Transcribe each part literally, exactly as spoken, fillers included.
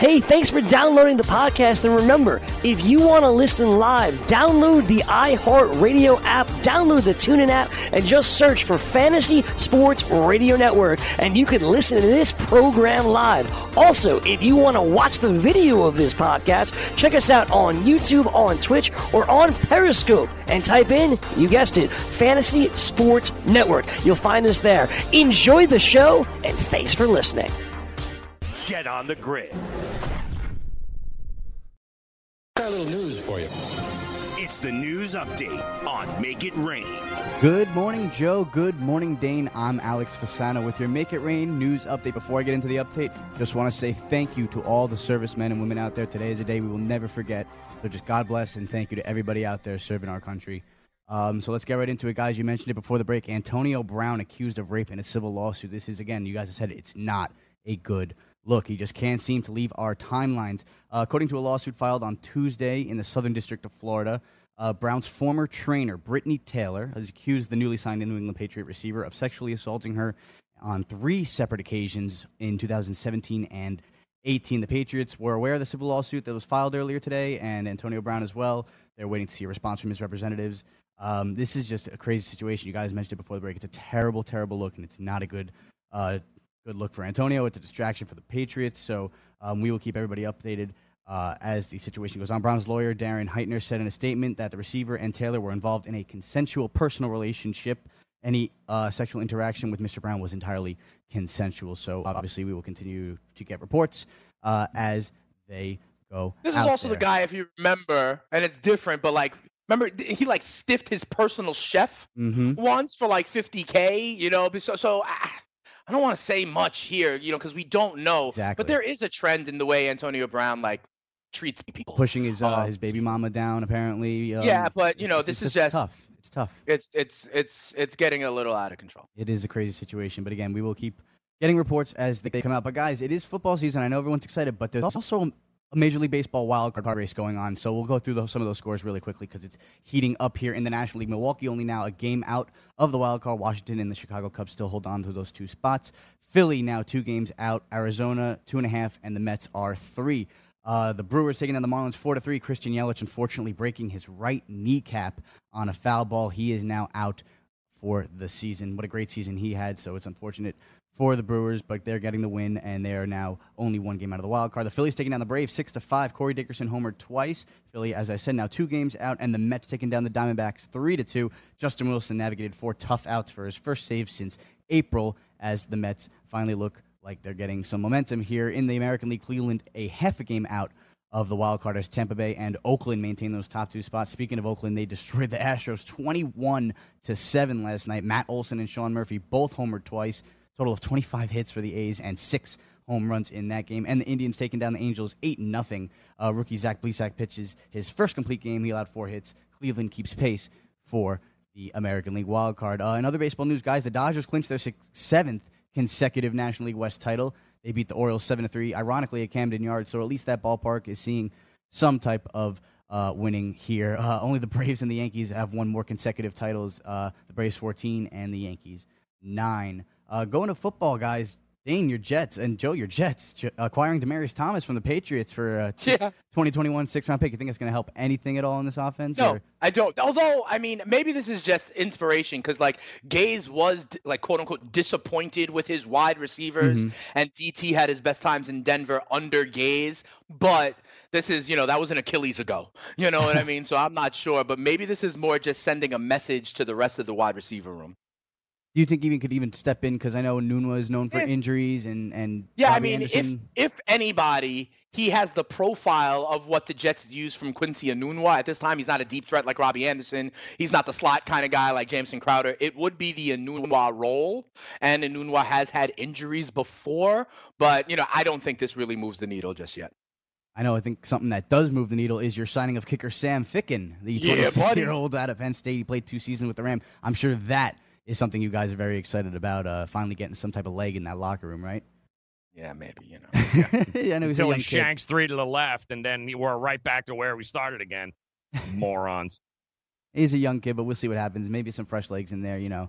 Hey, thanks for downloading the podcast, and remember, if you want to listen live, download the iHeartRadio app, download the TuneIn app, and just search for Fantasy Sports Radio Network, and you can listen to this program live. Also, if you want to watch the video of this podcast, check us out on YouTube, on Twitch, or on Periscope, and type in, you guessed it, Fantasy Sports Network. You'll find us there. Enjoy the show, and thanks for listening. Get on the grid. Got a little news for you. It's the news update on Make It Rain. Good morning, Joe. Good morning, Dane. I'm Alex Fasano with your Make It Rain news update. Before I get into the update, just want to say thank you to all the servicemen and women out there. Today is a day we will never forget. So just God bless and thank you to everybody out there serving our country. Um, so let's get right into it, guys. You mentioned it before the break. Antonio Brown accused of rape in a civil lawsuit. This is, again, you guys have said it, it's not a good look. He just can't seem to leave our timelines. Uh, according to a lawsuit filed on Tuesday in the Southern District of Florida, uh, Brown's former trainer, Brittany Taylor, has accused the newly signed New England Patriot receiver of sexually assaulting her on three separate occasions in two thousand seventeen and eighteen. The Patriots were aware of the civil lawsuit that was filed earlier today, and Antonio Brown as well. They're waiting to see a response from his representatives. Um, this is just a crazy situation. You guys mentioned it before the break. It's a terrible, terrible look, and it's not a good uh, good look for Antonio. It's a distraction for the Patriots, so um, we will keep everybody updated uh, as the situation goes on. Brown's lawyer, Darren Heitner, said in a statement that the receiver and Taylor were involved in a consensual personal relationship. Any uh, sexual interaction with Mister Brown was entirely consensual, so obviously we will continue to get reports uh, as they go This is out also there. the guy, if you remember, and it's different, but like, remember, he like stiffed his personal chef Mm-hmm. once for like fifty K, you know, so, so I, I don't want to say much here, you know, because we don't know. Exactly. But there is a trend in the way Antonio Brown like treats people. Pushing his uh, Um, his baby mama down, apparently. Um, yeah, but you know, it's- this it's is just tough. It's tough. It's it's it's it's getting a little out of control. It is a crazy situation, but again, we will keep getting reports as they come out. But guys, it is football season. I know everyone's excited, but there's also a Major League Baseball wild card race going on. So we'll go through those, some of those scores really quickly because it's heating up here in the National League. Milwaukee only now a game out of the wild card. Washington and the Chicago Cubs still hold on to those two spots. Philly now two games out. Arizona two and a half, and the Mets are three. Uh, the Brewers taking down the Marlins four to three. Christian Yelich unfortunately breaking his right kneecap on a foul ball. He is now out for the season. What a great season he had. So it's unfortunate for the Brewers, but they're getting the win, and they are now only one game out of the wild card. The Phillies taking down the Braves six to five. Corey Dickerson homered twice. Philly, as I said, now two games out, and the Mets taking down the Diamondbacks three to two. Justin Wilson navigated four tough outs for his first save since April, as the Mets finally look like they're getting some momentum here in the American League. Cleveland a half a game out of the wild card as Tampa Bay and Oakland maintain those top two spots. Speaking of Oakland, they destroyed the Astros twenty-one to seven last night. Matt Olson and Sean Murphy both homered twice. Total of twenty-five hits for the A's and six home runs in that game. And the Indians taking down the Angels eight nothing. Uh, rookie Zach Plesac pitches his first complete game. He allowed four hits. Cleveland keeps pace for the American League wild card. Uh, in other baseball news, guys, the Dodgers clinched their sixth, seventh consecutive National League West title. They beat the Orioles seven to three, ironically, at Camden Yards. So at least that ballpark is seeing some type of uh, winning here. Uh, only the Braves and the Yankees have won more consecutive titles. Uh, the Braves fourteen and the Yankees nine. Uh, going to football, guys. Dane, your Jets, and Joe, your Jets, J- acquiring Demaryius Thomas from the Patriots for a t- Yeah. twenty twenty-one sixth-round pick. You think it's going to help anything at all in this offense? No, or? I don't. Although, I mean, maybe this is just inspiration because, like, Gaze was, like, quote-unquote, disappointed with his wide receivers, Mhm. and D T had his best times in Denver under Gaze. But this is, you know, that was an Achilles ago. You know what I mean? So I'm not sure. But maybe this is more just sending a message to the rest of the wide receiver room. Do you think even could even step in? Because I know Nunwa is known for Eh. injuries and and Yeah, Robbie I mean, Anderson. if if anybody, he has the profile of what the Jets use from Quincy Enunwa. At this time, he's not a deep threat like Robbie Anderson. He's not the slot kind of guy like Jameson Crowder. It would be the Enunwa role, and Enunwa has had injuries before, but, you know, I don't think this really moves the needle just yet. I know. I think something that does move the needle is your signing of kicker Sam Ficken, the Yeah, twenty-six-year-old out of Penn State. He played two seasons with the Ram. I'm sure that is something you guys are very excited about, uh, finally getting some type of leg in that locker room, right? Yeah, maybe, you know. Yeah, I know he's a Until young he kid. shanks three to the left, and then we're right back to where we started again. Morons. He's a young kid, but we'll see what happens. Maybe some fresh legs in there, you know.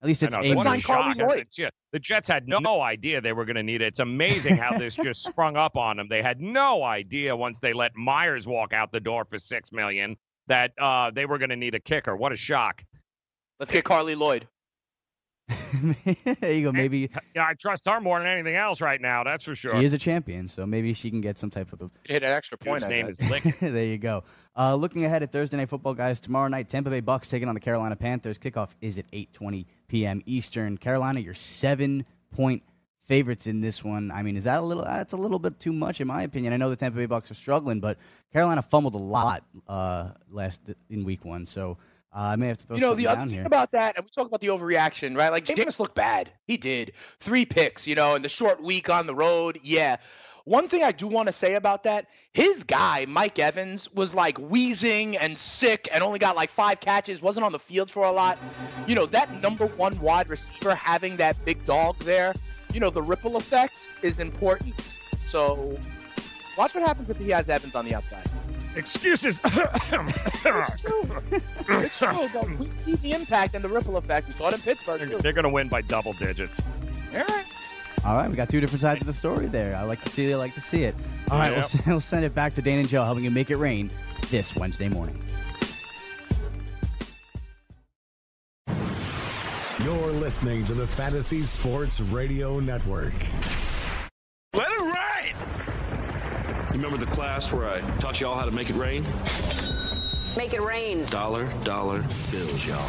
At least it's I know, aimed what a at shock. Lloyd. It's- yeah, the Jets had no idea they were going to need it. It's amazing how this just sprung up on them. They had no idea once they let Myers walk out the door for six million dollars that uh, they were going to need a kicker. What a shock. Let's get Carly Lloyd. There you go. Maybe Yeah, I trust her more than anything else right now. That's for sure. she is a champion, so maybe she can get some type of. Hit an extra point. His I name bet. is Lick. There you go. Uh, looking ahead at Thursday Night Football, guys. Tomorrow night, Tampa Bay Bucks taking on the Carolina Panthers. Kickoff is at eight twenty p.m. Eastern. Carolina, you're seven-point favorites in this one. I mean, is that a little? That's a little bit too much, in my opinion. I know the Tampa Bay Bucks are struggling, but Carolina fumbled a lot uh, last in Week One, so uh, I may have to throw You know, something the other down thing here. about that, and we talk about the overreaction, right? Like, Jameis looked bad. He did. Three picks, you know, in the short week on the road. Yeah. One thing I do want to say about that, his guy, Mike Evans, was like wheezing and sick and only got like five catches, wasn't on the field for a lot. You know, that number one wide receiver having that big dog there, you know, the ripple effect is important. So watch what happens if he has Evans on the outside. Excuses. It's true. It's true. But we see the impact and the ripple effect. We saw it in Pittsburgh, too. They're going to win by double digits. All right. All right, we got two different sides of the story there. I like to see it. I like to see it. All right, Yep. we'll, s- we'll send it back to Dane and Joe, helping you make it rain this Wednesday morning. You're listening to the Fantasy Sports Radio Network. Let it rain! You remember the class where I taught y'all how to make it rain? Make it rain. Dollar, dollar bills, y'all.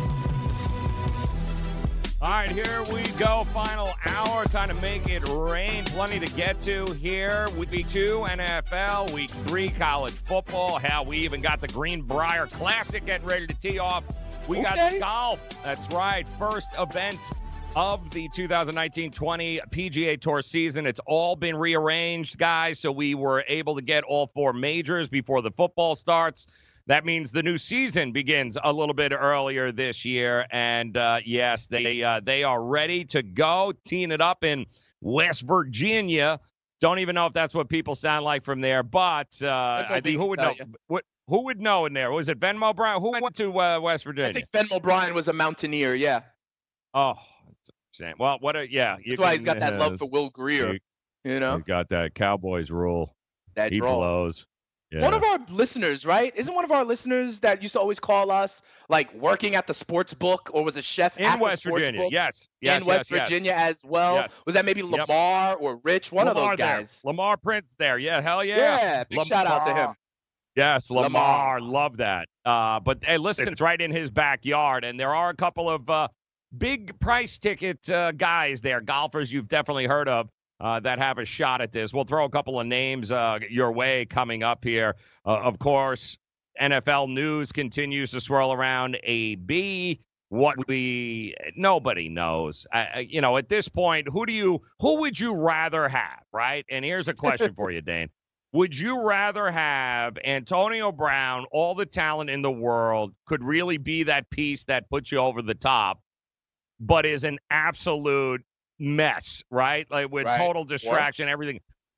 All right, here we go. Final hour. Time to make it rain. Plenty to get to here. Week two, N F L. Week three, college football. Hell, we even got the Greenbrier Classic getting ready to tee off. We Okay. got golf. That's right. First event of the two thousand nineteen twenty P G A Tour season. It's all been rearranged, guys, so we were able to get all four majors before the football starts. That means the new season begins a little bit earlier this year, and uh, yes, they uh, they are ready to go, teeing it up in West Virginia. Don't even know if that's what people sound like from there, but uh, I think who would know? What, who would know in there? Was it Venmo Brown? Who went to uh, West Virginia? I think Venmo Bryan was a mountaineer, yeah. Oh, it's a shame. Well, what? A, yeah, you That's why can, he's got that uh, love for Will Greer, you know? He's got that Cowboys rule. That He draw. blows. Yeah. One of our listeners, right? Isn't one of our listeners that used to always call us, like, working at the sports book, or was a chef in at West the sports Virginia, book? yes, yes, in West yes, yes. Virginia as well. Yes. Was that maybe Yep. Lamar or Rich? One Lamar of those there. guys. Lamar Prince there. Yeah, hell yeah. Yeah, big shout out to him. Lamar. Yes, Lamar. Lamar. Love that. Uh, but hey, listen, it's right in his backyard, and there are a couple of uh, big price ticket uh, guys there, golfers you've definitely heard of, uh, that have a shot at this. We'll throw a couple of names uh, your way coming up here. Uh, of course, N F L news continues to swirl around A B. What we nobody knows. I, I, you know, at this point, who do you who would you rather have, right? And here's a question for you, Dane. Would you rather have Antonio Brown, all the talent in the world, could really be that piece that puts you over the top, but is an absolute mess, right? Like with Right. total distraction, everything.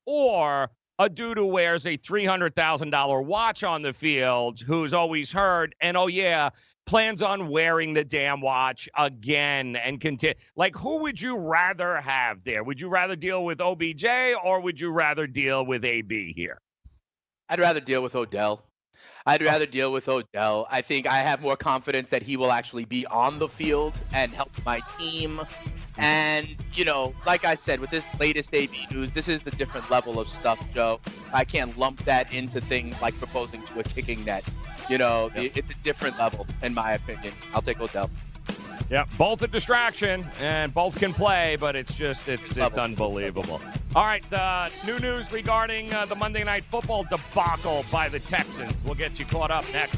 Or a dude who wears a three hundred thousand dollars watch on the field, who's always heard, and oh yeah, plans on wearing the damn watch again and continue. Like, who would you rather have there? Would you rather deal with O B J or would you rather deal with A B here? I'd rather deal with Odell. I'd rather deal with Odell. I think I have more confidence that he will actually be on the field and help my team. And, you know, like I said, with this latest A B news, this is the different level of stuff, Joe. I can't lump that into things like proposing to a kicking net. You know, Yep. it- it's a different level, in my opinion. I'll take Odell. Yeah, both a distraction, and both can play, but it's just, it's it's Level. unbelievable. All right, uh, new news regarding uh, the Monday Night Football debacle by the Texans. We'll get you caught up next.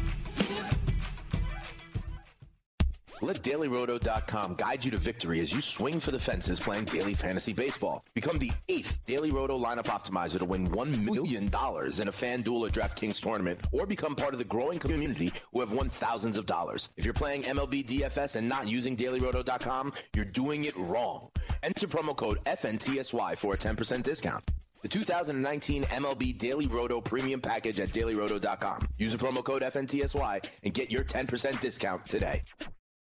Let Daily Roto dot com guide you to victory as you swing for the fences playing daily fantasy baseball. Become the eighth Daily Roto lineup optimizer to win one million dollars in a FanDuel or DraftKings tournament, or become part of the growing community who have won thousands of dollars. If you're playing M L B D F S and not using Daily Roto dot com, you're doing it wrong. Enter promo code F N T S Y for a ten percent discount. The two thousand nineteen M L B Daily Roto Premium Package at Daily Roto dot com. Use the promo code F N T S Y and get your ten percent discount today.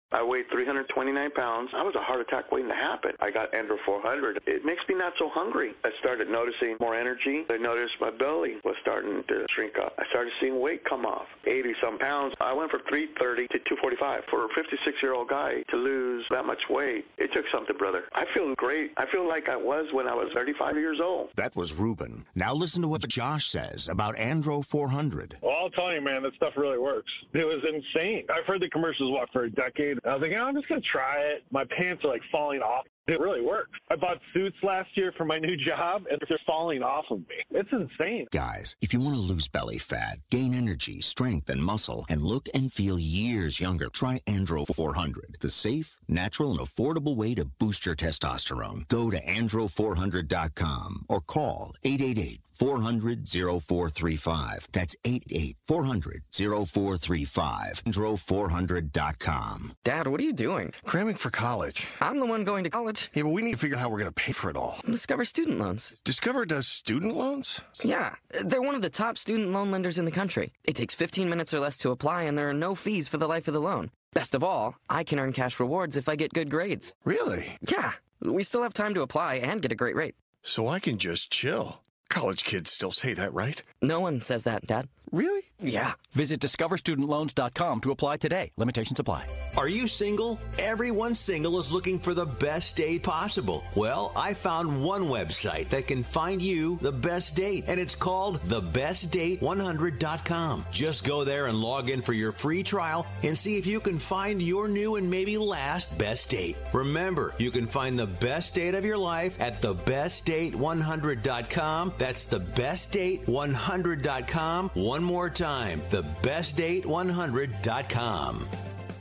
I weighed three hundred twenty-nine pounds. I was a heart attack waiting to happen. I got Andro four hundred. It makes me not so hungry. I started noticing more energy. I noticed my belly was starting to shrink up. I started seeing weight come off, eighty-some pounds. I went from three thirty to two forty-five. For a fifty-six-year-old guy to lose that much weight, it took something, brother. I feel great. I feel like I was when I was thirty-five years old. That was Ruben. Now listen to what Josh says about Andro four hundred. Well, I'll tell you, man, that stuff really works. It was insane. I've heard the commercials, what, for a decade. I was like, oh, I'm just going to try it. My pants are, like, falling off. It really works. I bought suits last year for my new job, and they're falling off of me. It's insane. Guys, if you want to lose belly fat, gain energy, strength, and muscle, and look and feel years younger, try Andro four hundred, the safe, natural, and affordable way to boost your testosterone. Go to andro four hundred dot com or call eight eight eight, four hundred, oh four three five. That's eight eight eight, four hundred, oh four three five. andro four hundred dot com. Dad, what are you doing? Cramming for college. I'm the one going to college. Yeah, but we need to figure out how we're going to pay for it all. Discover Student Loans. Discover does student loans? Yeah, they're one of the top student loan lenders in the country. It takes fifteen minutes or less to apply, and there are no fees for the life of the loan. Best of all, I can earn cash rewards if I get good grades. Really? Yeah, we still have time to apply and get a great rate. So I can just chill. College kids still say that, right? No one says that, Dad. Really? Yeah. Visit discover student loans dot com to apply today. Limitations apply. Are you single? Everyone single is looking for the best date possible. Well, I found one website that can find you the best date, and it's called the best date one hundred dot com. Just go there and log in for your free trial and see if you can find your new and maybe last best date. Remember, you can find the best date of your life at the best date one hundred dot com. That's the best date one hundred dot com. One more time, the best date one hundred dot com.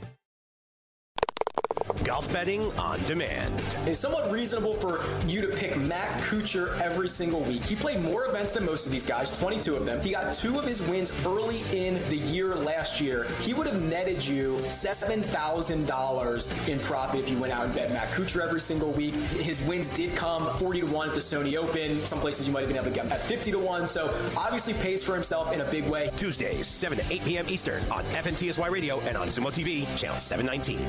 Golf betting on demand. It's somewhat reasonable for you to pick Matt Kuchar every single week. He played more events than most of these guys, twenty-two of them. He got two of his wins early in the year last year. He would have netted you seven thousand dollars in profit if you went out and bet Matt Kuchar every single week. His wins did come forty to one at the Sony Open. Some places you might have been able to get at fifty to one. So obviously pays for himself in a big way. Tuesdays, seven to eight p.m. Eastern on F N T S Y Radio and on Sumo T V, channel seven nineteen.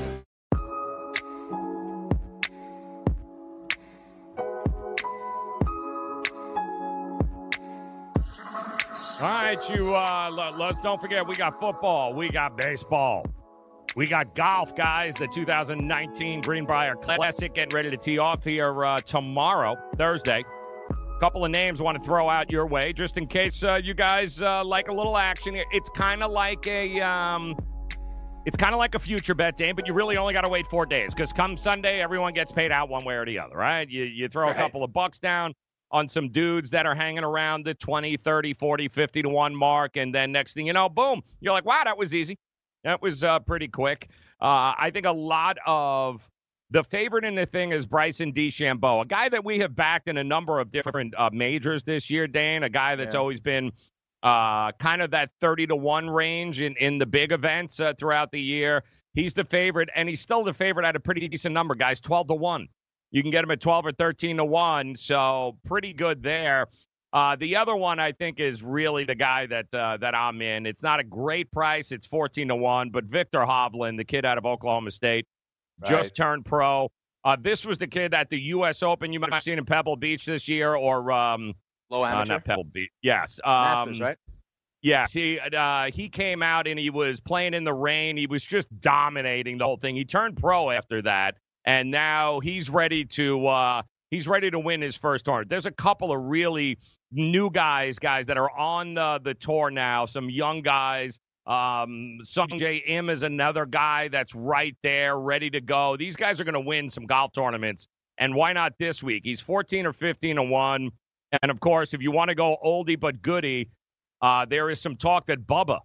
All right, you. Uh, let's don't forget we got football, we got baseball, we got golf, guys. The two thousand nineteen Greenbrier Classic getting ready to tee off here uh, tomorrow, Thursday. A couple of names I want to throw out your way, just in case uh, you guys uh, like a little action here. It's kind of like a, um, it's kind of like a future bet, Dane, but you really only got to wait four days because come Sunday, everyone gets paid out one way or the other, right? You you throw right. a couple of bucks down on some dudes that are hanging around the twenty, thirty, forty, fifty to one mark. And then next thing you know, boom, you're like, wow, that was easy. That was uh, pretty quick. Uh, I think a lot of the favorite in the thing is Bryson DeChambeau, a guy that we have backed in a number of different uh, majors this year, Dane, a guy that's yeah. always been uh, kind of that thirty to one range in, in the big events uh, throughout the year. He's the favorite, and he's still the favorite at a pretty decent number, guys, twelve to one. You can get him at twelve or thirteen to one, so pretty good there. Uh, the other one I think is really the guy that uh, that I'm in. It's not a great price. It's fourteen to one, but Victor Hovland, the kid out of Oklahoma State, right. just turned pro. Uh, this was the kid at the U S Open. You might have seen in Pebble Beach this year or um, Low amateur? Uh, not Pebble Beach. Yes. Um, Masters, right? Yes. He, uh, he came out and he was playing in the rain. He was just dominating the whole thing. He turned pro after that. And now he's ready to uh, he's ready to win his first tournament. There's a couple of really new guys, guys that are on uh, the tour now. Some young guys. Um, Sungjae Im is another guy that's right there, ready to go. These guys are going to win some golf tournaments, and why not this week? He's fourteen or fifteen to one. And of course, if you want to go oldie but goodie, uh, there is some talk that Bubba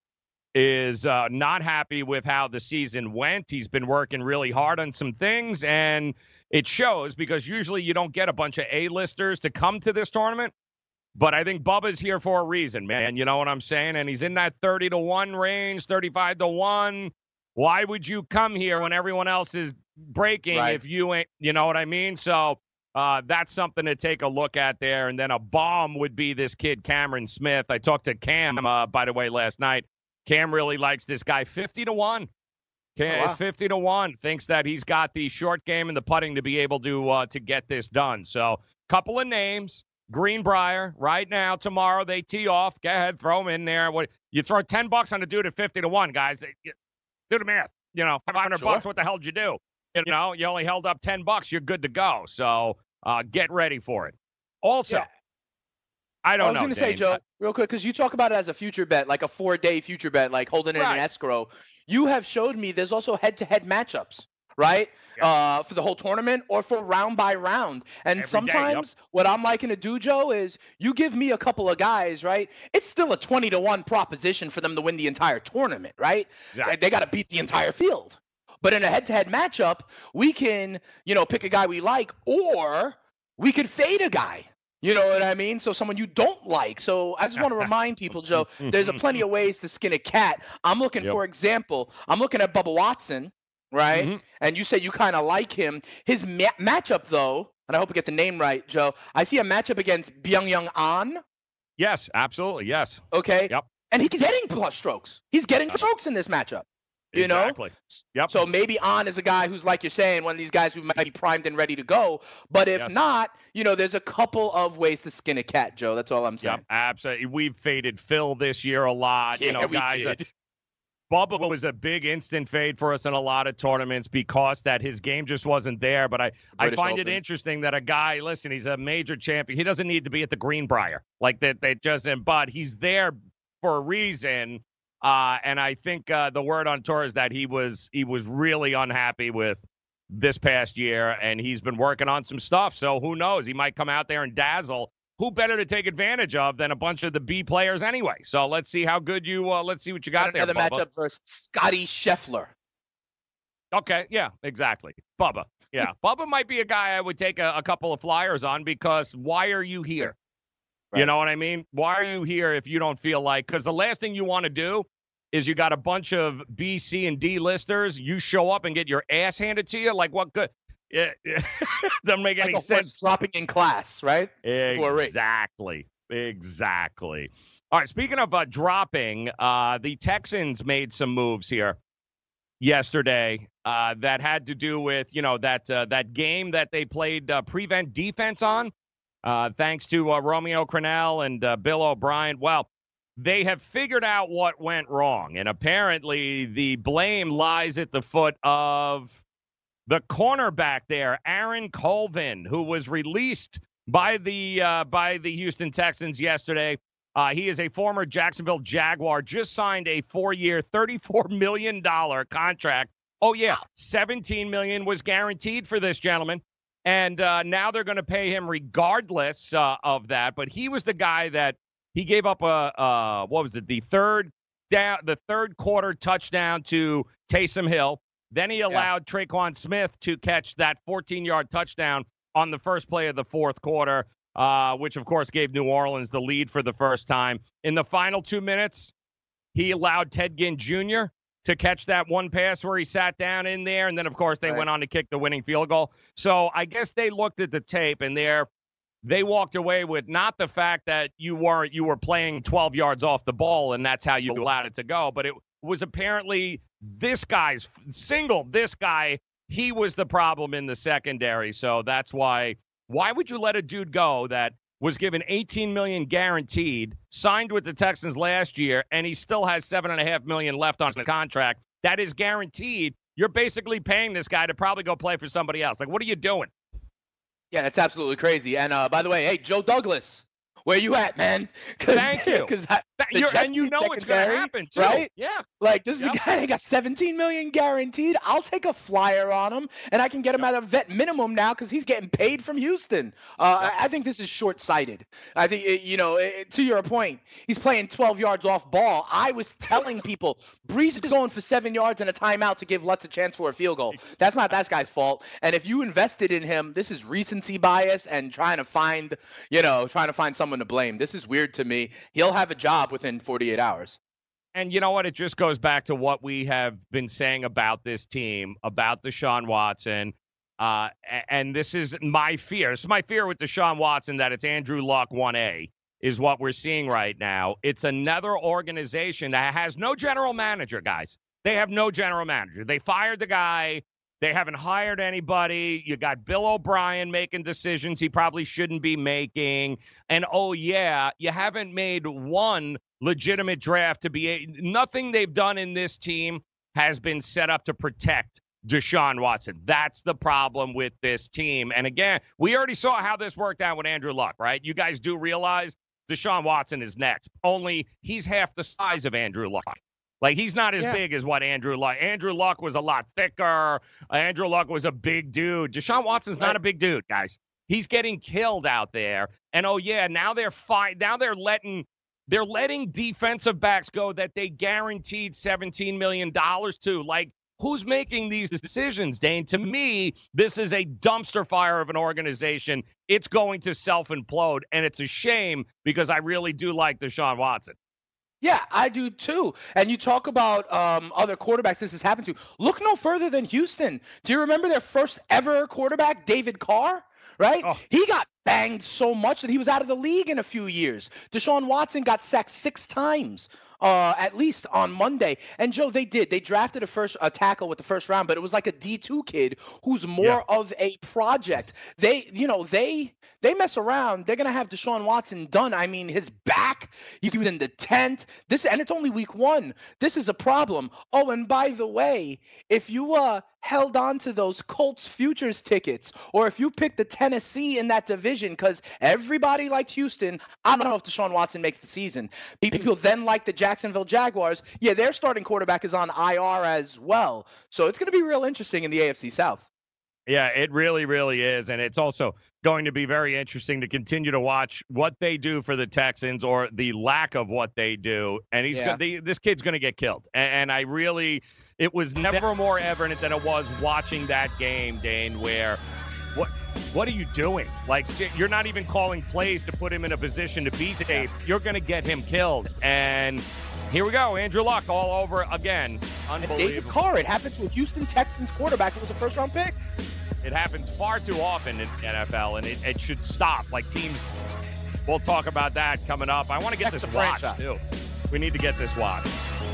is uh, not happy with how the season went. He's been working really hard on some things, and it shows because usually you don't get a bunch of A-listers to come to this tournament. But I think Bubba's here for a reason, man. You know what I'm saying? And he's in that thirty to one range, thirty-five to one. Why would you come here when everyone else is breaking right. if you ain't, you know what I mean? So uh, that's something to take a look at there. And then a bomb would be this kid, Cameron Smith. I talked to Cam, uh, by the way, last night. Cam really likes this guy, fifty to one. Can, Oh, wow. Is fifty to one. Thinks that he's got the short game and the putting to be able to uh, to get this done. So, couple of names. Greenbrier, right now, tomorrow, they tee off. Go ahead, throw him in there. What You throw ten bucks on a dude at fifty to one, guys. Do the math. You know, five hundred Sure. bucks, what the hell did you do? You know, you only held up ten bucks. You're good to go. So, uh, get ready for it. Also, Yeah. I don't I was know, going to say, Dane. Joe, real quick, because you talk about it as a future bet, like a four-day future bet, like holding it in Right. an escrow. You have showed me there's also head-to-head matchups, right? Uh, for the whole tournament or for round by round. And Every day, sometimes what I'm liking to do, Joe, is you give me a couple of guys, right? It's still a twenty to one proposition for them to win the entire tournament, right? Exactly. They got to beat the entire field. But in a head-to-head matchup, we can, you know, pick a guy we like, or we could fade a guy. You know what I mean? So someone you don't like. So I just want to remind people, Joe, there's a plenty of ways to skin a cat. I'm looking, Yep. for example, I'm looking at Bubba Watson, right? Mhm. And you said you kind of like him. His ma- matchup, though, and I hope I get the name right, Joe, I see a matchup against Byung-Young An, Yes, absolutely. Yes. okay? Yep. And he's getting plus strokes. He's getting strokes in this matchup. You know? Exactly. Yep. So maybe An is a guy who's, like you're saying, one of these guys who might be primed and ready to go. But if Yes. not, you know, there's a couple of ways to skin a cat, Joe. That's all I'm saying. Yep, absolutely. We've faded Phil this year a lot. Yeah, you know, we guys. uh, did. Bubba was a big instant fade for us in a lot of tournaments because that his game just wasn't there. But I, I British find Open. it interesting that a guy, listen, he's a major champion. He doesn't need to be at the Greenbrier like that. They just, but he's there for a reason. Uh, and I think uh, the word on tour is that he was he was really unhappy with this past year, and he's been working on some stuff. So who knows? He might come out there and dazzle. Who better to take advantage of than a bunch of the B players anyway? So let's see how good you. Uh, let's see what you got there, Another Bubba. matchup versus Scotty Scheffler. Okay, yeah, exactly. Bubba. Yeah, Bubba might be a guy I would take a, a couple of flyers on because why are you here? You Right. know what I mean? Why are you here if you don't feel like? Because the last thing you want to do is you got a bunch of B, C, and D listers. You show up and get your ass handed to you. Like what good? Yeah, doesn't make Like any a horse sense. dropping in class, right? For a race. Exactly. Exactly. All right. Speaking of uh, dropping, uh, the Texans made some moves here yesterday uh, that had to do with, you know, that uh, that game that they played uh, prevent defense on, uh, thanks to uh, Romeo Crennel and uh, Bill O'Brien. Well, they have figured out what went wrong, and apparently the blame lies at the foot of the cornerback there, Aaron Colvin, who was released by the uh, by the Houston Texans yesterday. Uh, he is a former Jacksonville Jaguar, just signed a four-year, thirty-four million dollars contract. Oh, yeah, seventeen million dollars was guaranteed for this gentleman. And uh, now they're going to pay him regardless uh, of that. But he was the guy that he gave up a, uh, what was it, the third down, the third quarter touchdown to Taysom Hill. Then he allowed yeah. Traquan Smith to catch that fourteen-yard touchdown on the first play of the fourth quarter, uh, which, of course, gave New Orleans the lead for the first time. In the final two minutes, he allowed Ted Ginn Junior to catch that one pass where he sat down in there, and then, of course, they right. went on to kick the winning field goal. So I guess they looked at the tape, and they're, they walked away with not the fact that you weren't you were playing twelve yards off the ball, and that's how you allowed it to go, but it was apparently this guy's single, this guy, he was the problem in the secondary. So that's why, why would you let a dude go that was given eighteen million dollars guaranteed, signed with the Texans last year, and he still has seven point five million dollars left on the contract that is guaranteed? You're basically paying this guy to probably go play for somebody else. Like, what are you doing? Yeah, that's absolutely crazy. And uh, by the way, hey, Joe Douglas, where you at, man? Thank you. Because and you know what's going to happen, too. Right? Yeah. Like, this is yep. a guy that got seventeen million dollars guaranteed. I'll take a flyer on him, and I can get him yep. at a vet minimum now because he's getting paid from Houston. Uh, yep. I, I think this is short-sighted. I think, it, you know, it, to your point, he's playing twelve yards off ball. I was telling people, Brees is going for seven yards and a timeout to give Lutz a chance for a field goal. That's not that guy's fault. And if you invested in him, this is recency bias and trying to find, you know, trying to find someone to blame. This is weird to me. He'll have a job within forty-eight hours. And you know what? It just goes back to what we have been saying about this team, about Deshaun Watson. Uh, and this is my fear. This is my fear with Deshaun Watson, that it's Andrew Luck one A is what we're seeing right now. It's another organization that has no general manager, guys. they have no general manager. They fired the guy. They haven't hired anybody. You got Bill O'Brien making decisions he probably shouldn't be making. And, oh, yeah, you haven't made one legitimate draft to be a, nothing they've done in this team has been set up to protect Deshaun Watson. That's the problem with this team. And, again, we already saw how this worked out with Andrew Luck, right? You guys do realize Deshaun Watson is next, only he's half the size of Andrew Luck. Like, he's not as yeah. big as what Andrew Luck. Andrew Luck was a lot thicker. Andrew Luck was a big dude. Deshaun Watson's right. not a big dude, guys. He's getting killed out there. And, oh, yeah, now they're fi- now they're letting they're letting defensive backs go that they guaranteed seventeen million dollars to. Like, who's making these decisions, Dane? To me, this is a dumpster fire of an organization. It's going to self-implode, and it's a shame because I really do like Deshaun Watson. Yeah, I do too. And you talk about um, other quarterbacks this has happened to. Look no further than Houston. Do you remember their first ever quarterback, David Carr? Right? Oh. He got banged so much that he was out of the league in a few years. Deshaun Watson got sacked six times. Uh, at least on Monday. And, Joe, they did. They drafted a first a tackle with the first round, but it was like a D two kid who's more yeah. of a project. They, you know, they they mess around. They're going to have Deshaun Watson done. I mean, his back, he was in the tent. This, and it's only week one. This is a problem. Oh, and by the way, if you uh held on to those Colts futures tickets, or if you picked the Tennessee in that division, because everybody liked Houston, I don't know if Deshaun Watson makes the season. People then like the Jacksonville Jaguars. Yeah, their starting quarterback is on I R as well. So it's going to be real interesting in the A F C South. Yeah, it really, really is. And it's also going to be very interesting to continue to watch what they do for the Texans or the lack of what they do. And he's yeah. gonna, this kid's going to get killed. And, and I really – it was never more evident than it was watching that game, Dane, where what what are you doing? Like, you're not even calling plays to put him in a position to be safe. You're going to get him killed. And here we go. Andrew Luck all over again. Unbelievable. And David Carr, it happened to a Houston Texans quarterback who was a first-round pick. It happens far too often in the N F L, and it, it should stop. Like, teams, we'll talk about that coming up. I want to get Check this watch, franchise. too. We need to get this watch.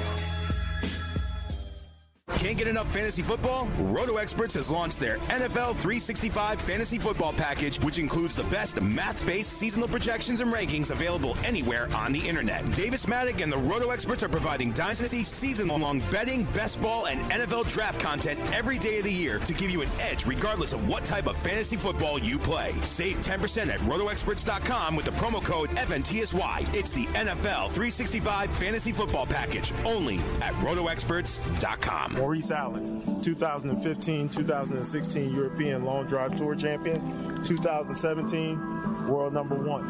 Can't get enough fantasy football? Roto Experts has launched their N F L three sixty-five Fantasy Football Package, which includes the best math-based seasonal projections and rankings available anywhere on the internet. Davis Maddock and the Roto Experts are providing Dynasty season-long betting, best ball, and N F L draft content every day of the year to give you an edge regardless of what type of fantasy football you play. Save ten percent at roto experts dot com with the promo code F N T S Y. It's the N F L three sixty-five Fantasy Football Package, only at roto experts dot com. Maurice Allen, two thousand fifteen two thousand sixteen European Long Drive Tour champion, two thousand seventeen world number one.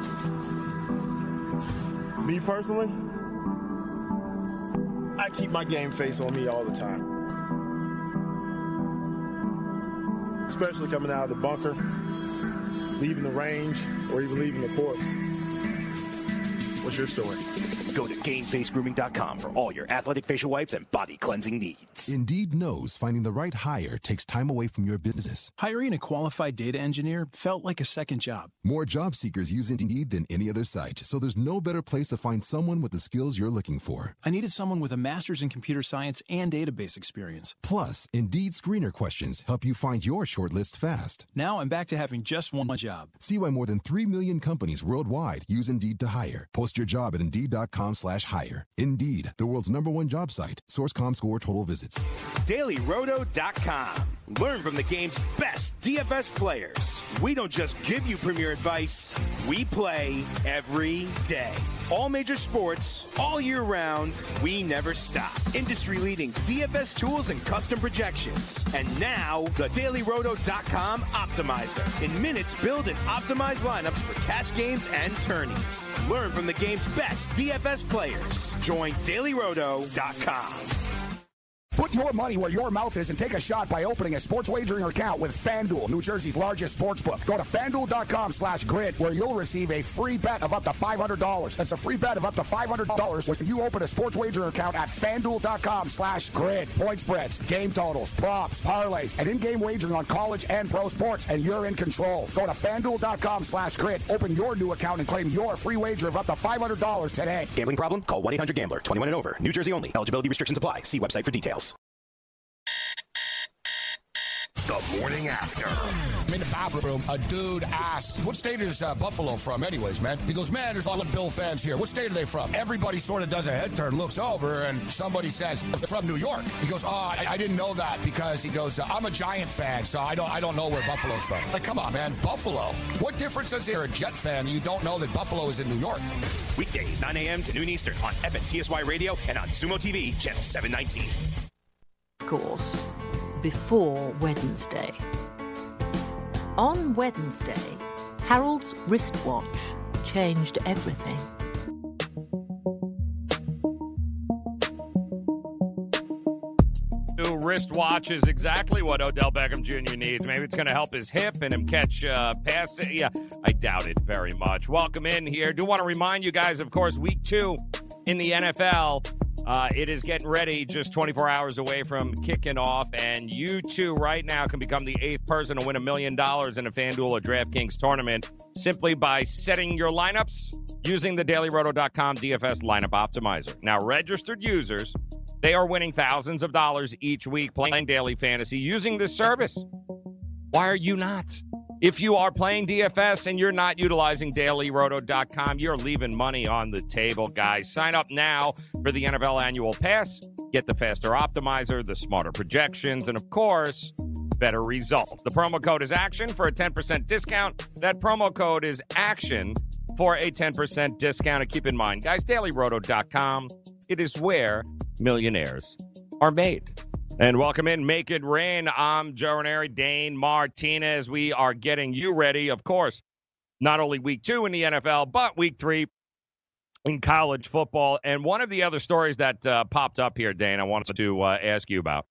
Me personally, I keep my game face on me all the time. Especially coming out of the bunker, leaving the range, or even leaving the course. What's your story? Go to game face grooming dot com for all your athletic facial wipes and body cleansing needs. Indeed knows finding the right hire takes time away from your business. Hiring a qualified data engineer felt like a second job. More job seekers use Indeed than any other site, so there's no better place to find someone with the skills you're looking for. I needed someone with a master's in computer science and database experience. Plus, Indeed screener questions help you find your shortlist fast. Now I'm back to having just one job. See why more than three million companies worldwide use Indeed to hire. Post your job at Indeed dot com slash hire. Indeed, the world's number one job site. Source dot com score total visits. daily roto dot com. Learn from the game's best D F S players. We don't just give you premier advice, we play every day. All major sports, all year round, we never stop. Industry-leading D F S tools and custom projections. And now, the daily roto dot com Optimizer. In minutes, build and optimize lineups for cash games and tourneys. Learn from the game's best D F S players. Join daily roto dot com. Put your money where your mouth is and take a shot by opening a sports wagering account with FanDuel, New Jersey's largest sports book. Go to FanDuel.com slash grid where you'll receive a free bet of up to five hundred dollars. That's a free bet of up to five hundred dollars when you open a sports wagering account at FanDuel.com slash grid. Point spreads, game totals, props, parlays, and in-game wagering on college and pro sports, and you're in control. Go to FanDuel.com slash grid. Open your new account and claim your free wager of up to five hundred dollars today. Gambling problem? Call one eight hundred gambler. twenty-one and over. New Jersey only. Eligibility restrictions apply. See website for details. The morning after. I'm in the bathroom. A dude asked, what state is uh, Buffalo from anyways, man? He goes, man, there's a lot of Bill fans here. What state are they from? Everybody sort of does a head turn, looks over, and somebody says, from New York. He goes, oh, I, I didn't know that because he goes, uh, I'm a Giant fan, so I don't I don't know where Buffalo's from. Like, come on, man, Buffalo. What difference does it you're a Jet fan and you don't know that Buffalo is in New York? Weekdays, nine a.m. to noon Eastern on F N T S Y Radio and on Sumo T V, channel seven nineteen. Of course, before Wednesday. On Wednesday, Harold's wristwatch changed everything. New wristwatch is exactly what Odell Beckham Junior needs. Maybe it's going to help his hip and him catch uh, passes. Yeah, I doubt it very much. Welcome in here. Do want to remind you guys, of course, week two in the N F L. Uh, it is getting ready, just twenty-four hours away from kicking off, and you too right now can become the eighth person to win a million dollars in a FanDuel or DraftKings tournament simply by setting your lineups using the Daily Roto dot com D F S lineup optimizer. Now, registered users, they are winning thousands of dollars each week playing daily fantasy using this service. Why are you not? If you are playing D F S and you're not utilizing Daily Roto dot com, you're leaving money on the table, guys. Sign up now for the N F L Annual Pass. Get the faster optimizer, the smarter projections, and, of course, better results. The promo code is ACTION for a ten percent discount. That promo code is ACTION for a ten percent discount. And keep in mind, guys, Daily Roto dot com, it is where millionaires are made. And welcome in, Make It Rain. I'm Joe Ranieri, Dane Martinez. We are getting you ready, of course, not only week two in the N F L, but week three in college football. And one of the other stories that uh, popped up here, Dane, I wanted to uh, ask you about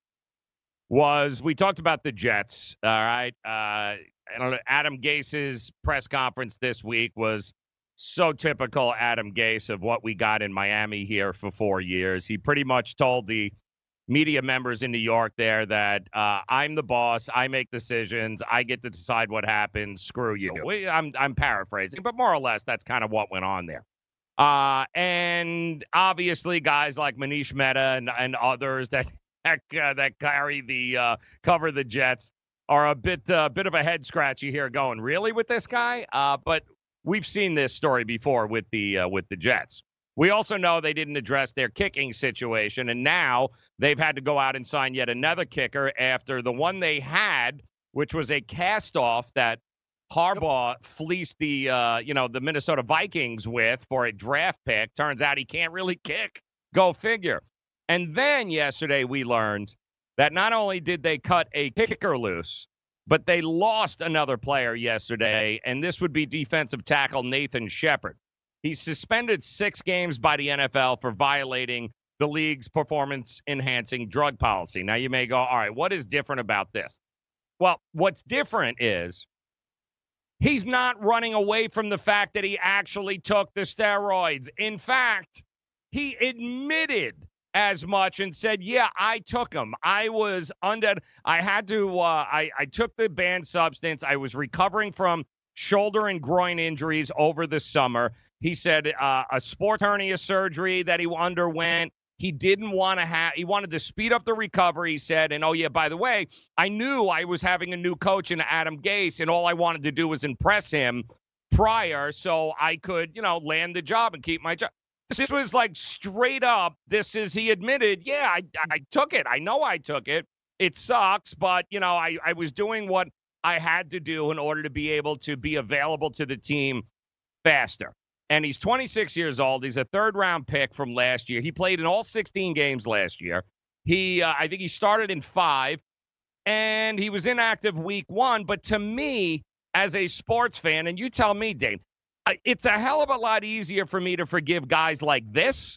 was we talked about the Jets, all right? Uh, Adam Gase's press conference this week was so typical Adam Gase of what we got in Miami here for four years. He pretty much told the media members in New York there that uh, I'm the boss, I make decisions, I get to decide what happens, screw you. We, I'm I'm paraphrasing, but more or less that's kind of what went on there. Uh, and obviously guys like Manish Mehta and, and others that that, uh, that carry the uh, cover the Jets are a bit uh, bit of a head scratchy here going, really, with this guy? Uh, but we've seen this story before with the uh, with the Jets. We also know they didn't address their kicking situation, and now they've had to go out and sign yet another kicker after the one they had, which was a cast-off that Harbaugh fleeced the, uh, you know, the Minnesota Vikings with for a draft pick. Turns out he can't really kick. Go figure. And then yesterday we learned that not only did they cut a kicker loose, but they lost another player yesterday, and this would be defensive tackle Nathan Shepard. He's suspended six games by the N F L for violating the league's performance-enhancing drug policy. Now, you may go, all right, what is different about this? Well, what's different is he's not running away from the fact that he actually took the steroids. In fact, he admitted as much and said, yeah, I took them. I was under, I had to, uh, I, I took the banned substance. I was recovering from shoulder and groin injuries over the summer. He said uh, a sport hernia surgery that he underwent. He didn't want to have, he wanted to speed up the recovery, he said. And, oh, yeah, by the way, I knew I was having a new coach in Adam Gase, and all I wanted to do was impress him prior so I could, you know, land the job and keep my job. This was like straight up. This is, he admitted, yeah, I, I took it. I know I took it. It sucks, but, you know, I, I was doing what I had to do in order to be able to be available to the team faster. And he's twenty-six years old. He's a third-round pick from last year. He played in all sixteen games last year. He, uh, I think he started in five, and he was inactive week one. But to me, as a sports fan, and you tell me, Dave, it's a hell of a lot easier for me to forgive guys like this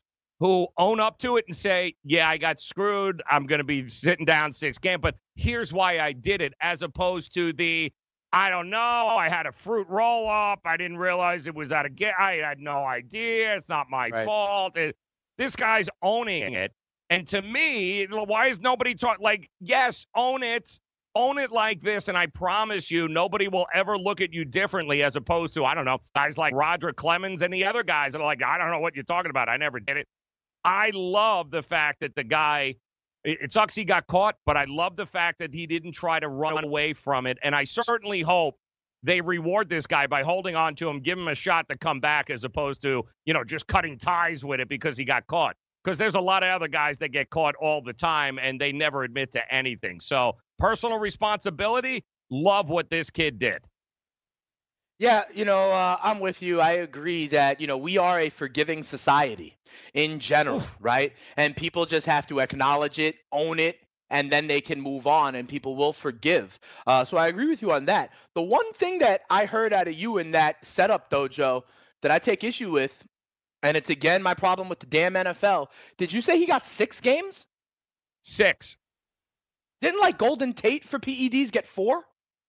who own up to it and say, yeah, I got screwed. I'm going to be sitting down six games, but here's why I did it, as opposed to the, I don't know, I had a fruit roll up. I didn't realize it was out of get. I had no idea. It's not my Right. fault. It, this guy's owning it. And to me, why is nobody talking? Like, yes, own it. Own it like this, and I promise you, nobody will ever look at you differently, as opposed to, I don't know, guys like Roderick Clemens and the other guys that are like, I don't know what you're talking about. I never did it. I love the fact that the guy, it, it sucks he got caught, but I love the fact that he didn't try to run away from it. And I certainly hope they reward this guy by holding on to him, give him a shot to come back, as opposed to, you know, just cutting ties with it because he got caught. Because there's a lot of other guys that get caught all the time, and they never admit to anything. So personal responsibility, love what this kid did. Yeah, you know, uh, I'm with you. I agree that, you know, we are a forgiving society in general, Oof. right? And people just have to acknowledge it, own it, and then they can move on, and people will forgive. Uh, so I agree with you on that. The one thing that I heard out of you in that setup, though, Joe, that I take issue with, and it's, again, my problem with the damn N F L. Did you say he got six games? Six. Didn't, like, Golden Tate for P E Ds get four?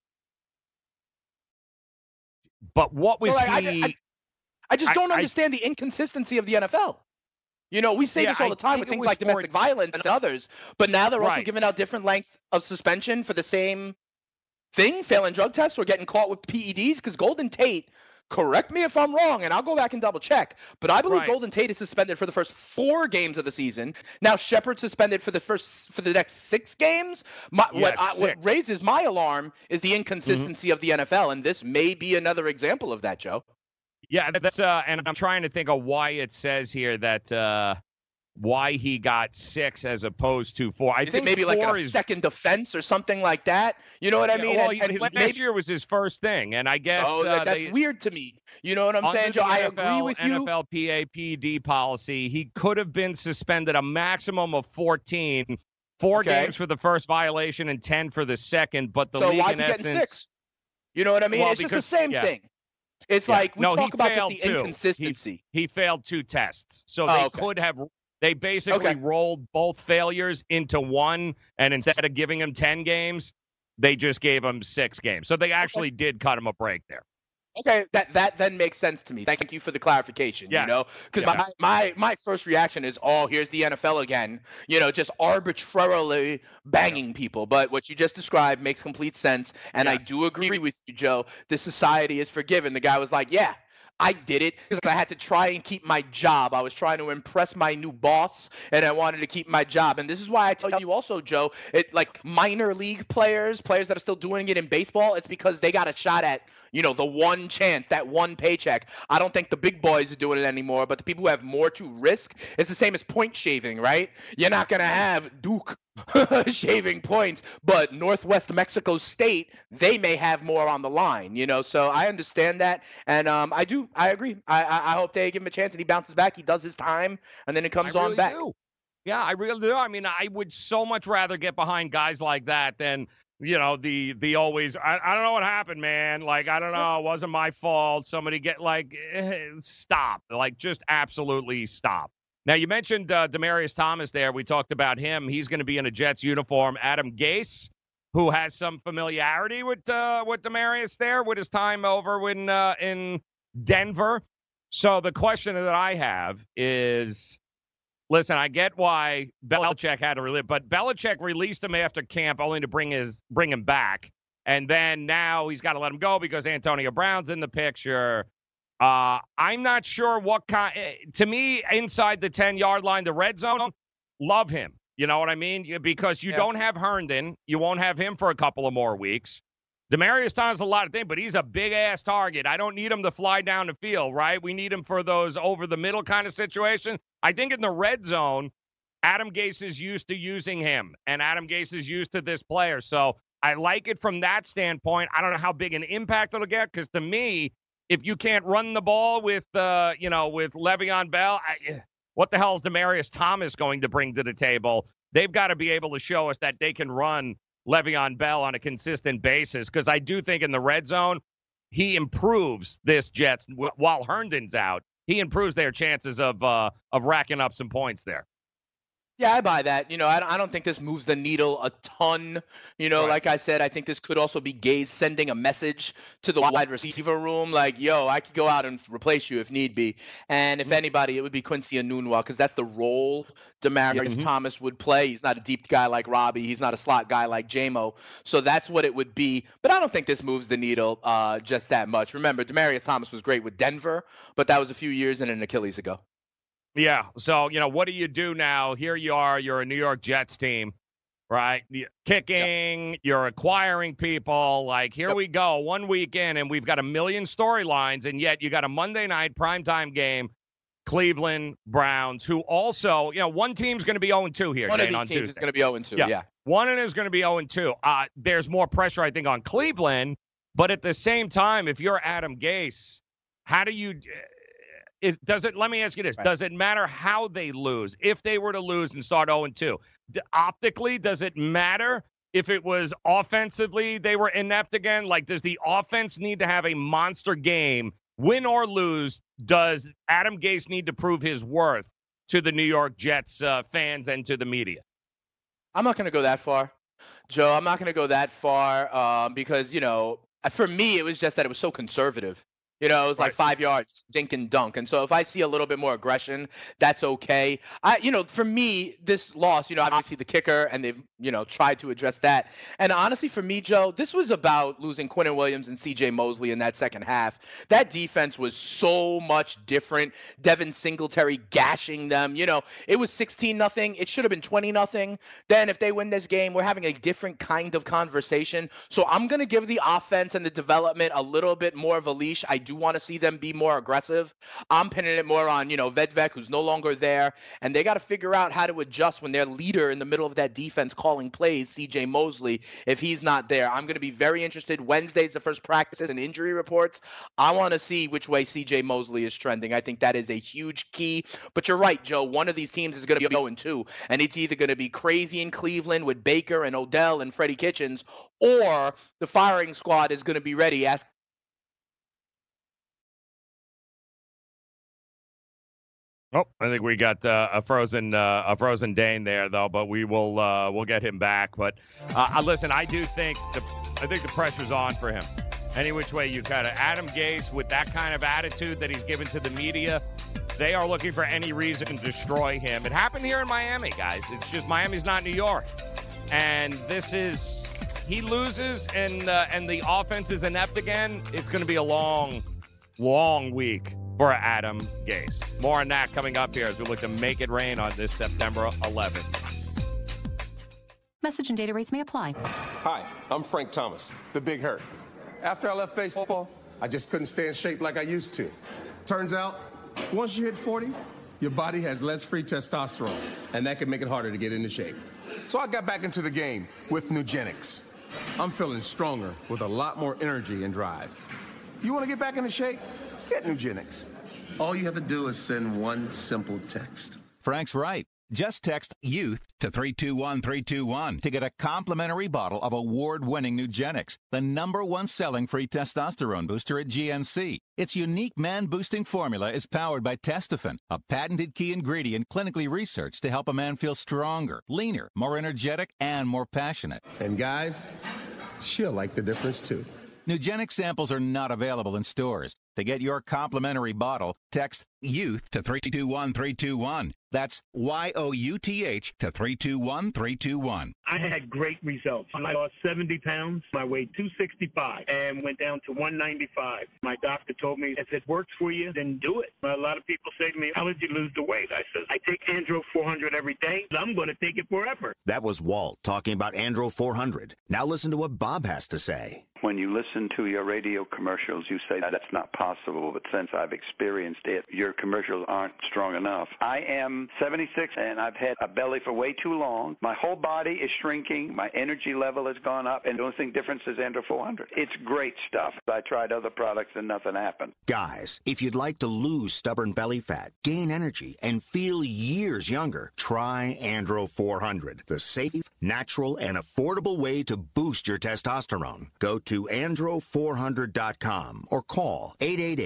But what was so, like, he? I, I, I just don't I, understand I, the inconsistency of the N F L. You know, we say yeah, this all the time with things like domestic for, violence and others, but now they're right. also giving out different length of suspension for the same thing, failing drug tests or getting caught with P E Ds, because Golden Tate, correct me if I'm wrong, and I'll go back and double check, but I believe right. Golden Tate is suspended for the first four games of the season. Now Shepard suspended for the first for the next six games. My, yes, what, I, six. what raises my alarm is the inconsistency mm-hmm. of the N F L, and this may be another example of that, Joe. Yeah, that's uh, and I'm trying to think of why it says here that uh, why he got six as opposed to four. I is think it maybe like a is, second offense or something like that? You know what I mean? Well, and, and and last maybe, year was his first thing, and I guess so uh, that's they, weird to me. You know what I'm saying, Joe? I N F L, agree with you. N F L P A P D policy, he could have been suspended a maximum of fourteen, four okay. games for the first violation and ten for the second. But the so league why in is he essence, getting six? You know what I mean? Well, it's because, just the same yeah. thing. It's yeah. like we no, talk about just the too. inconsistency. He, he failed two tests, so oh, they okay. could have. They basically okay. rolled both failures into one, and instead of giving him ten games, they just gave him six games. So they actually okay. did cut him a break there. Okay, that that then makes sense to me. Thank you for the clarification. Yeah. You know, because yeah. my, my my first reaction is, oh, here's the N F L again. You know, just arbitrarily banging yeah. people. But what you just described makes complete sense, and yes. I do agree with you, Joe. The society is forgiven. The guy was like, yeah, I did it because I had to try and keep my job. I was trying to impress my new boss, and I wanted to keep my job. And this is why I tell you also, Joe, it, like minor league players, players that are still doing it in baseball, it's because they got a shot at, you know, the one chance, that one paycheck. I don't think the big boys are doing it anymore, but the people who have more to risk, it's the same as point shaving, right? You're not going to have Duke shaving points, but Northwest Mexico State, they may have more on the line, you know? So I understand that. And um, I do, I agree. I, I, I hope they give him a chance and he bounces back. He does his time and then it comes I on really back. Do. Yeah, I really do. I mean, I would so much rather get behind guys like that than, you know, the the always, I, I don't know what happened, man. Like, I don't know. It wasn't my fault. Somebody get like, eh, stop. Like, just absolutely stop. Now, you mentioned uh, Demaryius Thomas there. We talked about him. He's going to be in a Jets uniform. Adam Gase, who has some familiarity with uh, with Demaryius there with his time over in, uh, in Denver. So the question that I have is, listen, I get why Belichick had to release, but Belichick released him after camp only to bring his bring him back. And then now he's got to let him go because Antonio Brown's in the picture. Uh, I'm not sure what kind. To me, inside the ten-yard line, the red zone, love him. You know what I mean? Because you yeah. don't have Herndon. You won't have him for a couple of more weeks. Demaryius Thomas is a lot of things, but he's a big-ass target. I don't need him to fly down the field, right? We need him for those over-the-middle kind of situations. I think in the red zone, Adam Gase is used to using him, and Adam Gase is used to this player. So I like it from that standpoint. I don't know how big an impact it'll get, because to me, if you can't run the ball with, uh, you know, with Le'Veon Bell, I, what the hell is Demaryius Thomas going to bring to the table? They've got to be able to show us that they can run Le'Veon Bell on a consistent basis, because I do think in the red zone, he improves this Jets while Herndon's out. he improves their chances of uh, of racking up some points there. Yeah, I buy that. You know, I, I don't think this moves the needle a ton. You know, right. Like I said, I think this could also be Gase sending a message to the wide receiver room like, yo, I could go out and replace you if need be. And if mm-hmm. anybody, it would be Quincy Enunwa because that's the role Demaryius mm-hmm. Thomas would play. He's not a deep guy like Robbie. He's not a slot guy like J-Mo. So that's what it would be. But I don't think this moves the needle uh, just that much. Remember, Demaryius Thomas was great with Denver, but that was a few years and an Achilles ago. Yeah. So, you know, what do you do now? Here you are. You're a New York Jets team, right? You're kicking, yep. You're acquiring people. Like, here yep. we go. One week in, and we've got a million storylines, and yet you got a Monday night primetime game, Cleveland Browns, who also, you know, one team's going to be oh and two here. One Jane, of these on teams Tuesday. is going to be oh and two, yeah. yeah. One of them is going to be oh and two. Uh, there's more pressure, I think, on Cleveland. But at the same time, if you're Adam Gase, how do you – Is, does it? Let me ask you this. Right. Does it matter how they lose? If they were to lose and start oh and two, D- optically, does it matter if it was offensively they were inept again? Like, does the offense need to have a monster game, win or lose? Does Adam Gase need to prove his worth to the New York Jets uh, fans and to the media? I'm not going to go that far, Joe. I'm not going to go that far um, because, you know, for me, it was just that it was so conservative. You know, it was right. like five yards, dink and dunk. And so if I see a little bit more aggression, that's okay. I, you know, for me, this loss, you know, obviously the kicker, and they've, you know, tried to address that. And honestly, for me, Joe, this was about losing Quinnen Williams and C J Mosley in that second half. That defense was so much different. Devin Singletary gashing them. You know, it was sixteen nothing. It should have been twenty nothing. Then if they win this game, we're having a different kind of conversation. So I'm going to give the offense and the development a little bit more of a leash. I do want to see them be more aggressive. I'm pinning it more on, you know, Vedvek, who's no longer there, and they got to figure out how to adjust when their leader in the middle of that defense calling plays, C J Mosley, if he's not there. I'm going to be very interested. Wednesday's the first practices and injury reports. I want to see which way C J Mosley is trending. I think that is a huge key. But you're right, Joe. One of these teams is going to be oh and two, and it's either going to be crazy in Cleveland with Baker and Odell and Freddie Kitchens, or the firing squad is going to be ready. Ask Oh, I think we got uh, a frozen uh, a frozen Dane there, though. But we will uh, we'll get him back. But uh, listen, I do think the I think the pressure's on for him. Any which way you cut it, Adam Gase with that kind of attitude that he's given to the media, they are looking for any reason to destroy him. It happened here in Miami, guys. It's just Miami's not New York, and this is he loses and uh, and the offense is inept again. It's going to be a long, long week for Adam Gase. More on that coming up here as we look to make it rain on this September eleventh. Message and data rates may apply. Hi, I'm Frank Thomas, the Big Hurt. After I left baseball, I just couldn't stay in shape like I used to. Turns out, once you hit forty, your body has less free testosterone, and that can make it harder to get into shape. So I got back into the game with Nugenix. I'm feeling stronger with a lot more energy and drive. You want to get back into shape? Get Nugenix. All you have to do is send one simple text. Frank's right. Just text YOUTH to three two one three two one to get a complimentary bottle of award-winning Nugenix, the number one selling free testosterone booster at G N C. Its unique man-boosting formula is powered by Testofen, a patented key ingredient clinically researched to help a man feel stronger, leaner, more energetic, and more passionate. And guys, she'll like the difference too. Nugenix samples are not available in stores. To get your complimentary bottle, text YOUTH to three two one three two one. That's Y O U T H to three two one three two one. I had great results. I lost seventy pounds. I weighed two sixty-five and went down to one ninety-five. My doctor told me, if it works for you, then do it. A lot of people say to me, how did you lose the weight? I said, I take Andro four hundred every day. I'm going to take it forever. That was Walt talking about Andro four hundred. Now listen to what Bob has to say. When you listen to your radio commercials, you say that that's not possible, but since I've experienced it, your commercials aren't strong enough. I am seventy-six, and I've had a belly for way too long. My whole body is shrinking. My energy level has gone up, and the only thing difference is Andro four hundred. It's great stuff. I tried other products, and nothing happened. Guys, if you'd like to lose stubborn belly fat, gain energy, and feel years younger, try Andro four hundred, the safe, natural, and affordable way to boost your testosterone. Go to andro four hundred dot com or call eight eight eight,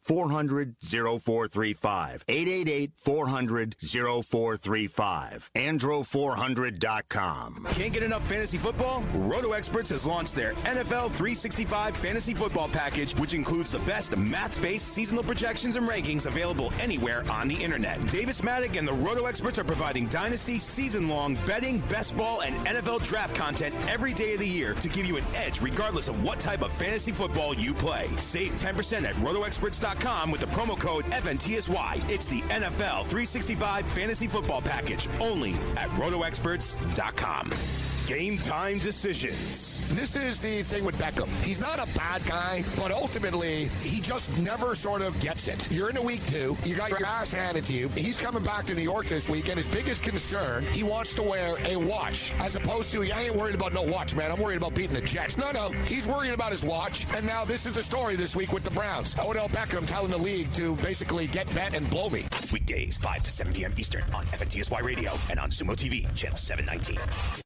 four hundred, oh four three five. eight eight eight, four hundred, oh four three five. andro four hundred dot com. Can't get enough fantasy football? Roto Experts has launched their N F L three sixty-five fantasy football package, which includes the best math-based seasonal projections and rankings available anywhere on the internet. Davis Maddock and the Roto Experts are providing dynasty, season-long betting, best ball, and N F L draft content every day of the year to give you an edge regardless of what type of fantasy football you play. Save ten percent at roto experts dot com with the promo code F N T S Y. It's the N F L three sixty-five fantasy football package only at roto experts dot com. Game time decisions. This is the thing with Beckham. He's not a bad guy, but ultimately, he just never sort of gets it. You're in a week two. You got your ass handed to you. He's coming back to New York this week, and his biggest concern, he wants to wear a watch, as opposed to, I ain't worried about no watch, man. I'm worried about beating the Jets. No, no. He's worried about his watch, and now this is the story this week with the Browns. Odell Beckham telling the league to basically get bet and blow me. Weekdays, five to seven p.m. Eastern on F N T S Y Radio and on Sumo T V, channel seven nineteen.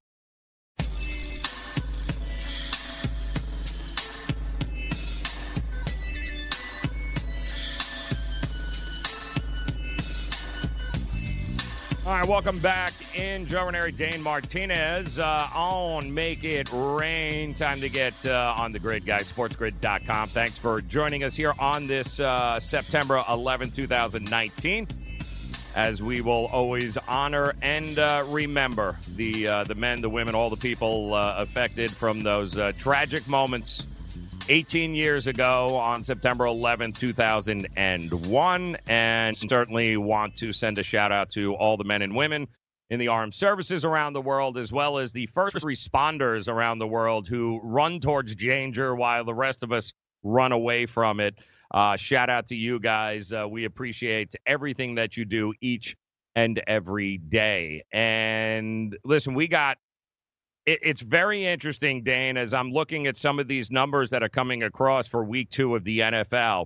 All right, welcome back in Joe Ranieri, Dane Martinez uh, on Make It Rain. Time to get uh, on the grid, guys, sports grid dot com. Thanks for joining us here on this uh, September eleventh, twenty nineteen, as we will always honor and uh, remember the uh, the men, the women, all the people uh, affected from those uh, tragic moments eighteen years ago on September eleventh, two thousand one, and certainly want to send a shout out to all the men and women in the armed services around the world, as well as the first responders around the world who run towards danger while the rest of us run away from it. Uh, shout out to you guys. Uh, we appreciate everything that you do each and every day. And listen, we got It, it's very interesting, Dane, as I'm looking at some of these numbers that are coming across for week two of the N F L.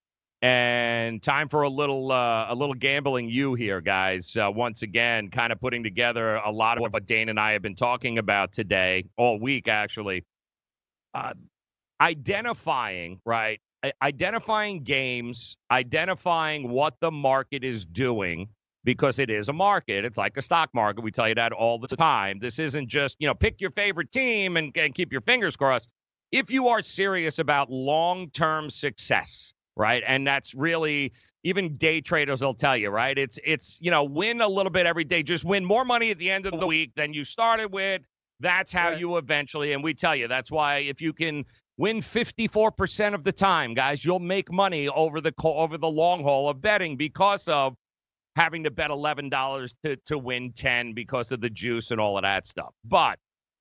And time for a little uh, a little gambling you here, guys. Uh, once again, kind of putting together a lot of what Dane and I have been talking about today, all week, actually. Uh, identifying, right? Identifying games, identifying what the market is doing. Because it is a market. It's like a stock market. We tell you that all the time. This isn't just, you know, pick your favorite team and, and keep your fingers crossed. If you are serious about long-term success, right, and that's really, even day traders will tell you, right, it's, it's you know, win a little bit every day. Just win more money at the end of the week than you started with. That's how right. you eventually, and we tell you, that's why if you can win fifty-four percent of the time, guys, you'll make money over the over the long haul of betting because of having to bet eleven dollars to, to win ten because of the juice and all of that stuff. But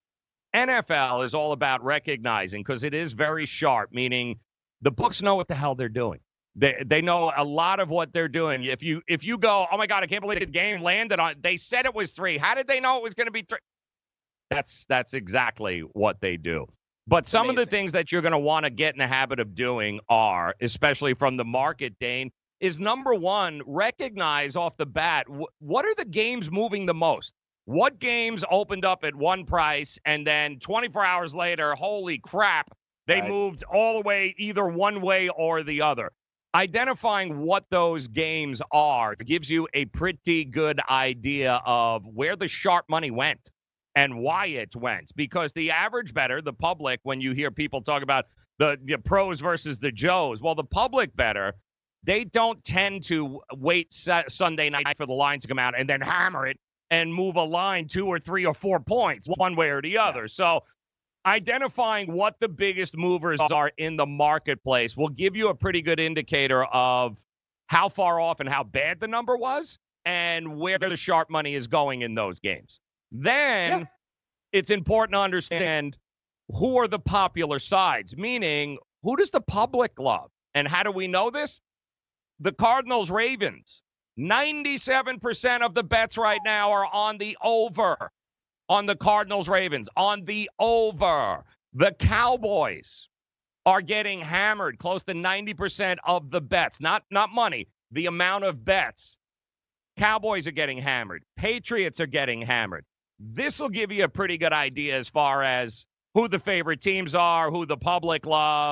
N F L is all about recognizing, because it is very sharp, meaning the books know what the hell they're doing. They they know a lot of what they're doing. If you if you go, oh, my God, I can't believe the game landed on, they said it was three. How did they know it was going to be three? That's, that's exactly what they do. But some Amazing. of the things that you're going to want to get in the habit of doing are, especially from the market, Dane, is number one, recognize off the bat, wh- what are the games moving the most? What games opened up at one price and then twenty-four hours later, holy crap, they right. moved all the way either one way or the other. Identifying what those games are gives you a pretty good idea of where the sharp money went and why it went. Because the average bettor, the public, when you hear people talk about the, the pros versus the Joes, well, the public bettor, they don't tend to wait su- Sunday night for the lines to come out and then hammer it and move a line two or three or four points one way or the other. So identifying what the biggest movers are in the marketplace will give you a pretty good indicator of how far off and how bad the number was and where the sharp money is going in those games. Then yeah. it's important to understand who are the popular sides, meaning who does the public love? And how do we know this? The Cardinals-Ravens, ninety-seven percent of the bets right now are on the over, on the Cardinals-Ravens, on the over. The Cowboys are getting hammered, close to ninety percent of the bets, not, not money, the amount of bets. Cowboys are getting hammered. Patriots are getting hammered. This will give you a pretty good idea as far as who the favorite teams are, who the public loves,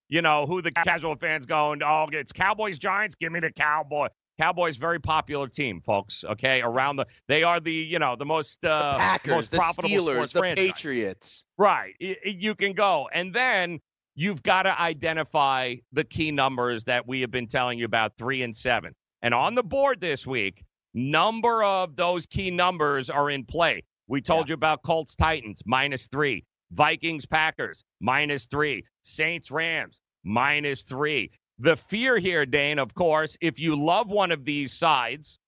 you know, who the casual fans going, oh, it's Cowboys, Giants, give me the Cowboy. Cowboys, very popular team, folks, okay? Around the, they are the, you know, the most, uh, the Packers, most the profitable Steelers, the franchise. Patriots. Right. It, it, you can go. And then you've got to identify the key numbers that we have been telling you about, three and seven. And on the board this week, number of those key numbers are in play. We told yeah. you about Colts, Titans, minus three. Vikings, Packers, minus three. Saints, Rams, minus three. The fear here, Dane, of course, if you love one of these sides,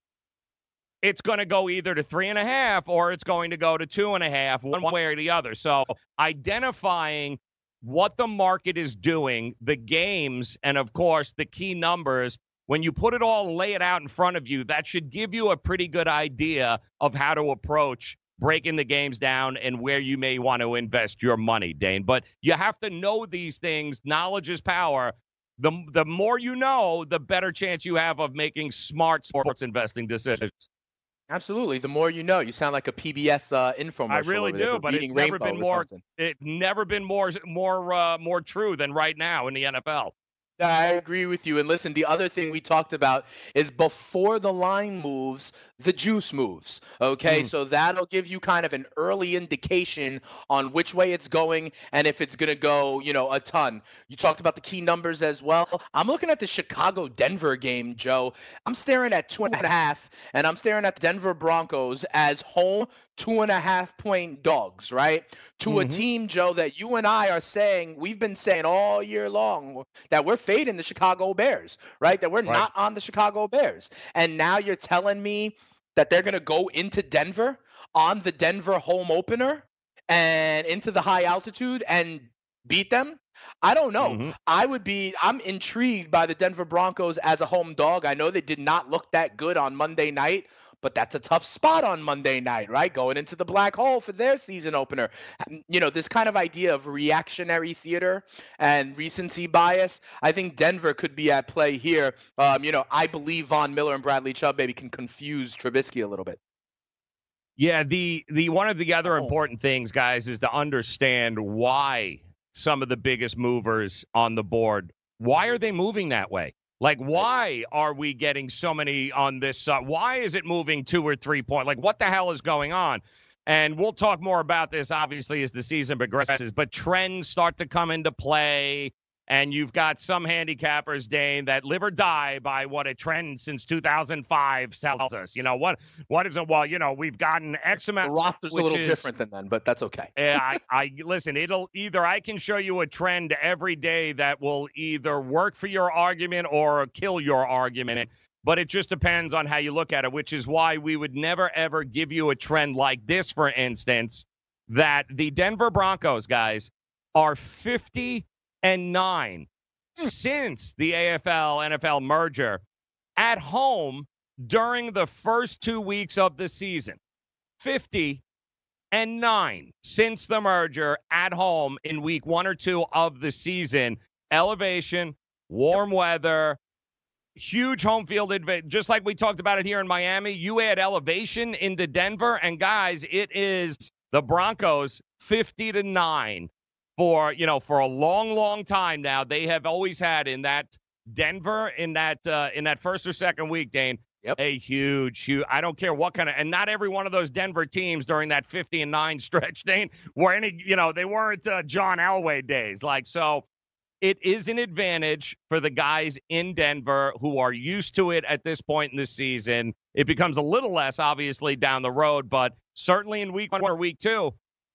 it's going to go either to three and a half or it's going to go to two and a half, one way or the other. So identifying what the market is doing, the games, and, of course, the key numbers, when you put it all and lay it out in front of you, that should give you a pretty good idea of how to approach breaking the games down and where you may want to invest your money, Dane. But you have to know these things. Knowledge is power. The, the more you know, the better chance you have of making smart sports investing decisions. Absolutely. The more you know. You sound like a P B S uh, infomercial. I really do, but it's never been more. It's never been more more uh, more true than right now in the N F L. I agree with you. And listen, the other thing we talked about is before the line moves, the juice moves. Okay, mm. so that'll give you kind of an early indication on which way it's going and if it's going to go, you know, a ton. You talked about the key numbers as well. I'm looking at the Chicago-Denver game, Joe. I'm staring at two and a half, and I'm staring at the Denver Broncos as home two and a half point dogs, right? To mm-hmm. a team, Joe, that you and I are saying, we've been saying all year long that we're fading the Chicago Bears, right? That we're right. not on the Chicago Bears. And now you're telling me that they're going to go into Denver on the Denver home opener and into the high altitude and beat them? I don't know. Mm-hmm. I would be, I'm intrigued by the Denver Broncos as a home dog. I know they did not look that good on Monday night, but that's a tough spot on Monday night, right? Going into the black hole for their season opener. You know, this kind of idea of reactionary theater and recency bias, I think Denver could be at play here. Um, you know, I believe Von Miller and Bradley Chubb maybe can confuse Trubisky a little bit. Yeah, the the one of the other oh. important things, guys, is to understand why some of the biggest movers on the board, why are they moving that way? Like, why are we getting so many on this side? Why is it moving two or three points? Like, what the hell is going on? And we'll talk more about this, obviously, as the season progresses. But trends start to come into play. And you've got some handicappers, Dane, that live or die by what a trend since two thousand five tells us. You know, what what is it? Well, you know, we've gotten X amount. The roster's a little is, different than then, but that's okay. I, I listen, it'll either I can show you a trend every day that will either work for your argument or kill your argument. But it just depends on how you look at it, which is why we would never, ever give you a trend like this, for instance, that the Denver Broncos, guys, are fifty and nine since the A F L N F L merger at home during the first two weeks of the season. fifty and nine since the merger at home in week one or two of the season. Elevation, warm weather, huge home field advantage. Just like we talked about it here in Miami, you add elevation into Denver, and guys, it is the Broncos fifty to nine. For, you know, for a long, long time now, they have always had in that Denver, in that uh, in that first or second week, Dane, yep. a huge, huge, I don't care what kind of, and not every one of those Denver teams during that fifty and nine stretch, Dane, were any, you know, they weren't uh, John Elway days. Like, so it is an advantage for the guys in Denver who are used to it at this point in the season. It becomes a little less, obviously, down the road, but certainly in week one or week two,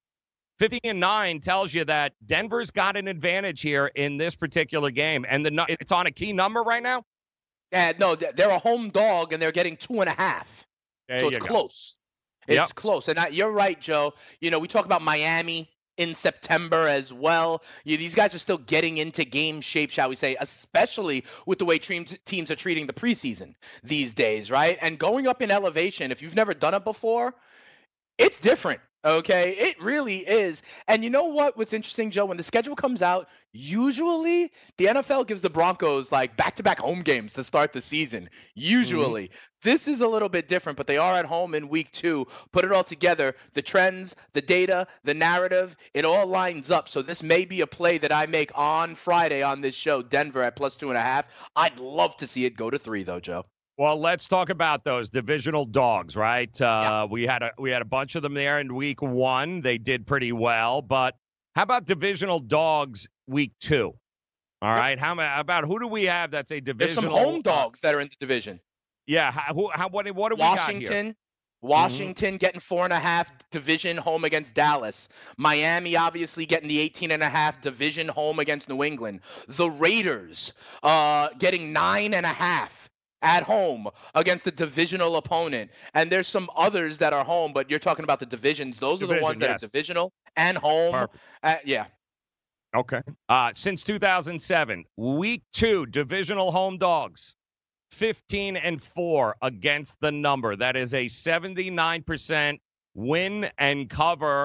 fifty and nine tells you that Denver's got an advantage here in this particular game. And the it's on a key number right now? Yeah, no, they're a home dog, and they're getting two and a half. There so it's go. close. It's yep. close. And I, you're right, Joe. You know, we talk about Miami in September as well. You, these guys are still getting into game shape, shall we say, especially with the way teams, teams are treating the preseason these days, right? And going up in elevation, if you've never done it before, it's different. Okay, it really is. And you know what? What's interesting, Joe? When the schedule comes out, usually the N F L gives the Broncos like back-to-back home games to start the season. Usually. Mm-hmm. This is a little bit different, but they are at home in week two. Put it all together, the trends, the data, the narrative, it all lines up. So this may be a play that I make on Friday on this show, Denver at plus two and a half. I'd love to see it go to three, though, Joe. Well, let's talk about those divisional dogs, right? Uh, yeah. We had a we had a bunch of them there in week one. They did pretty well, but how about divisional dogs week two? All right, how about who do we have that's a divisional? There's some home dogs that are in the division. Yeah, how, who, how what what do we Washington, got here? Washington Mm-hmm. getting four and a half division home against Dallas. Miami obviously getting the eighteen and a half division home against New England. The Raiders uh, getting nine and a half at home against the divisional opponent. And there's some others that are home, but you're talking about the divisions. Those Division, are the ones that yes. are divisional and home. Uh, yeah. Okay. Uh, since two thousand seven, week two, divisional home dogs, fifteen and four against the number. That is a seventy-nine percent win and cover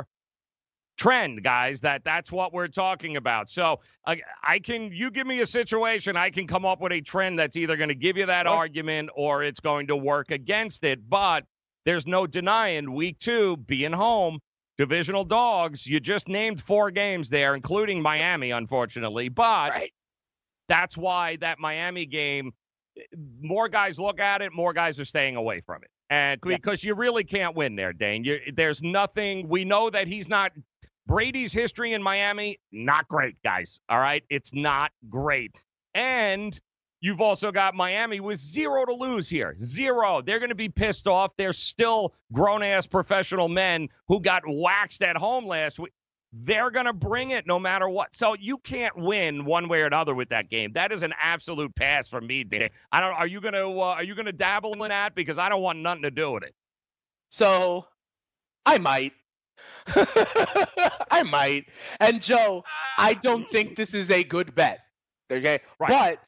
trend, guys. That that's what we're talking about. So I, I can, you give me a situation, I can come up with a trend that's either going to give you that what? argument or it's going to work against it. But there's no denying week two being home, divisional dogs. You just named four games there, including Miami, unfortunately. But right. that's why that Miami game, more guys look at it, more guys are staying away from it. And yeah. because you really can't win there, Dane. You, there's nothing. We know that he's not. Brady's history in Miami, not great, guys. All right? It's not great. And you've also got Miami with zero to lose here. Zero. They're going to be pissed off. They're still grown-ass professional men who got waxed at home last week. They're going to bring it no matter what. So you can't win one way or another with that game. That is an absolute pass for me, Dan. I don't. Are you going to uh, Are you going to dabble in that? Because I don't want nothing to do with it. So I might. I might. And, Joe, I don't think this is a good bet. Okay? Right. But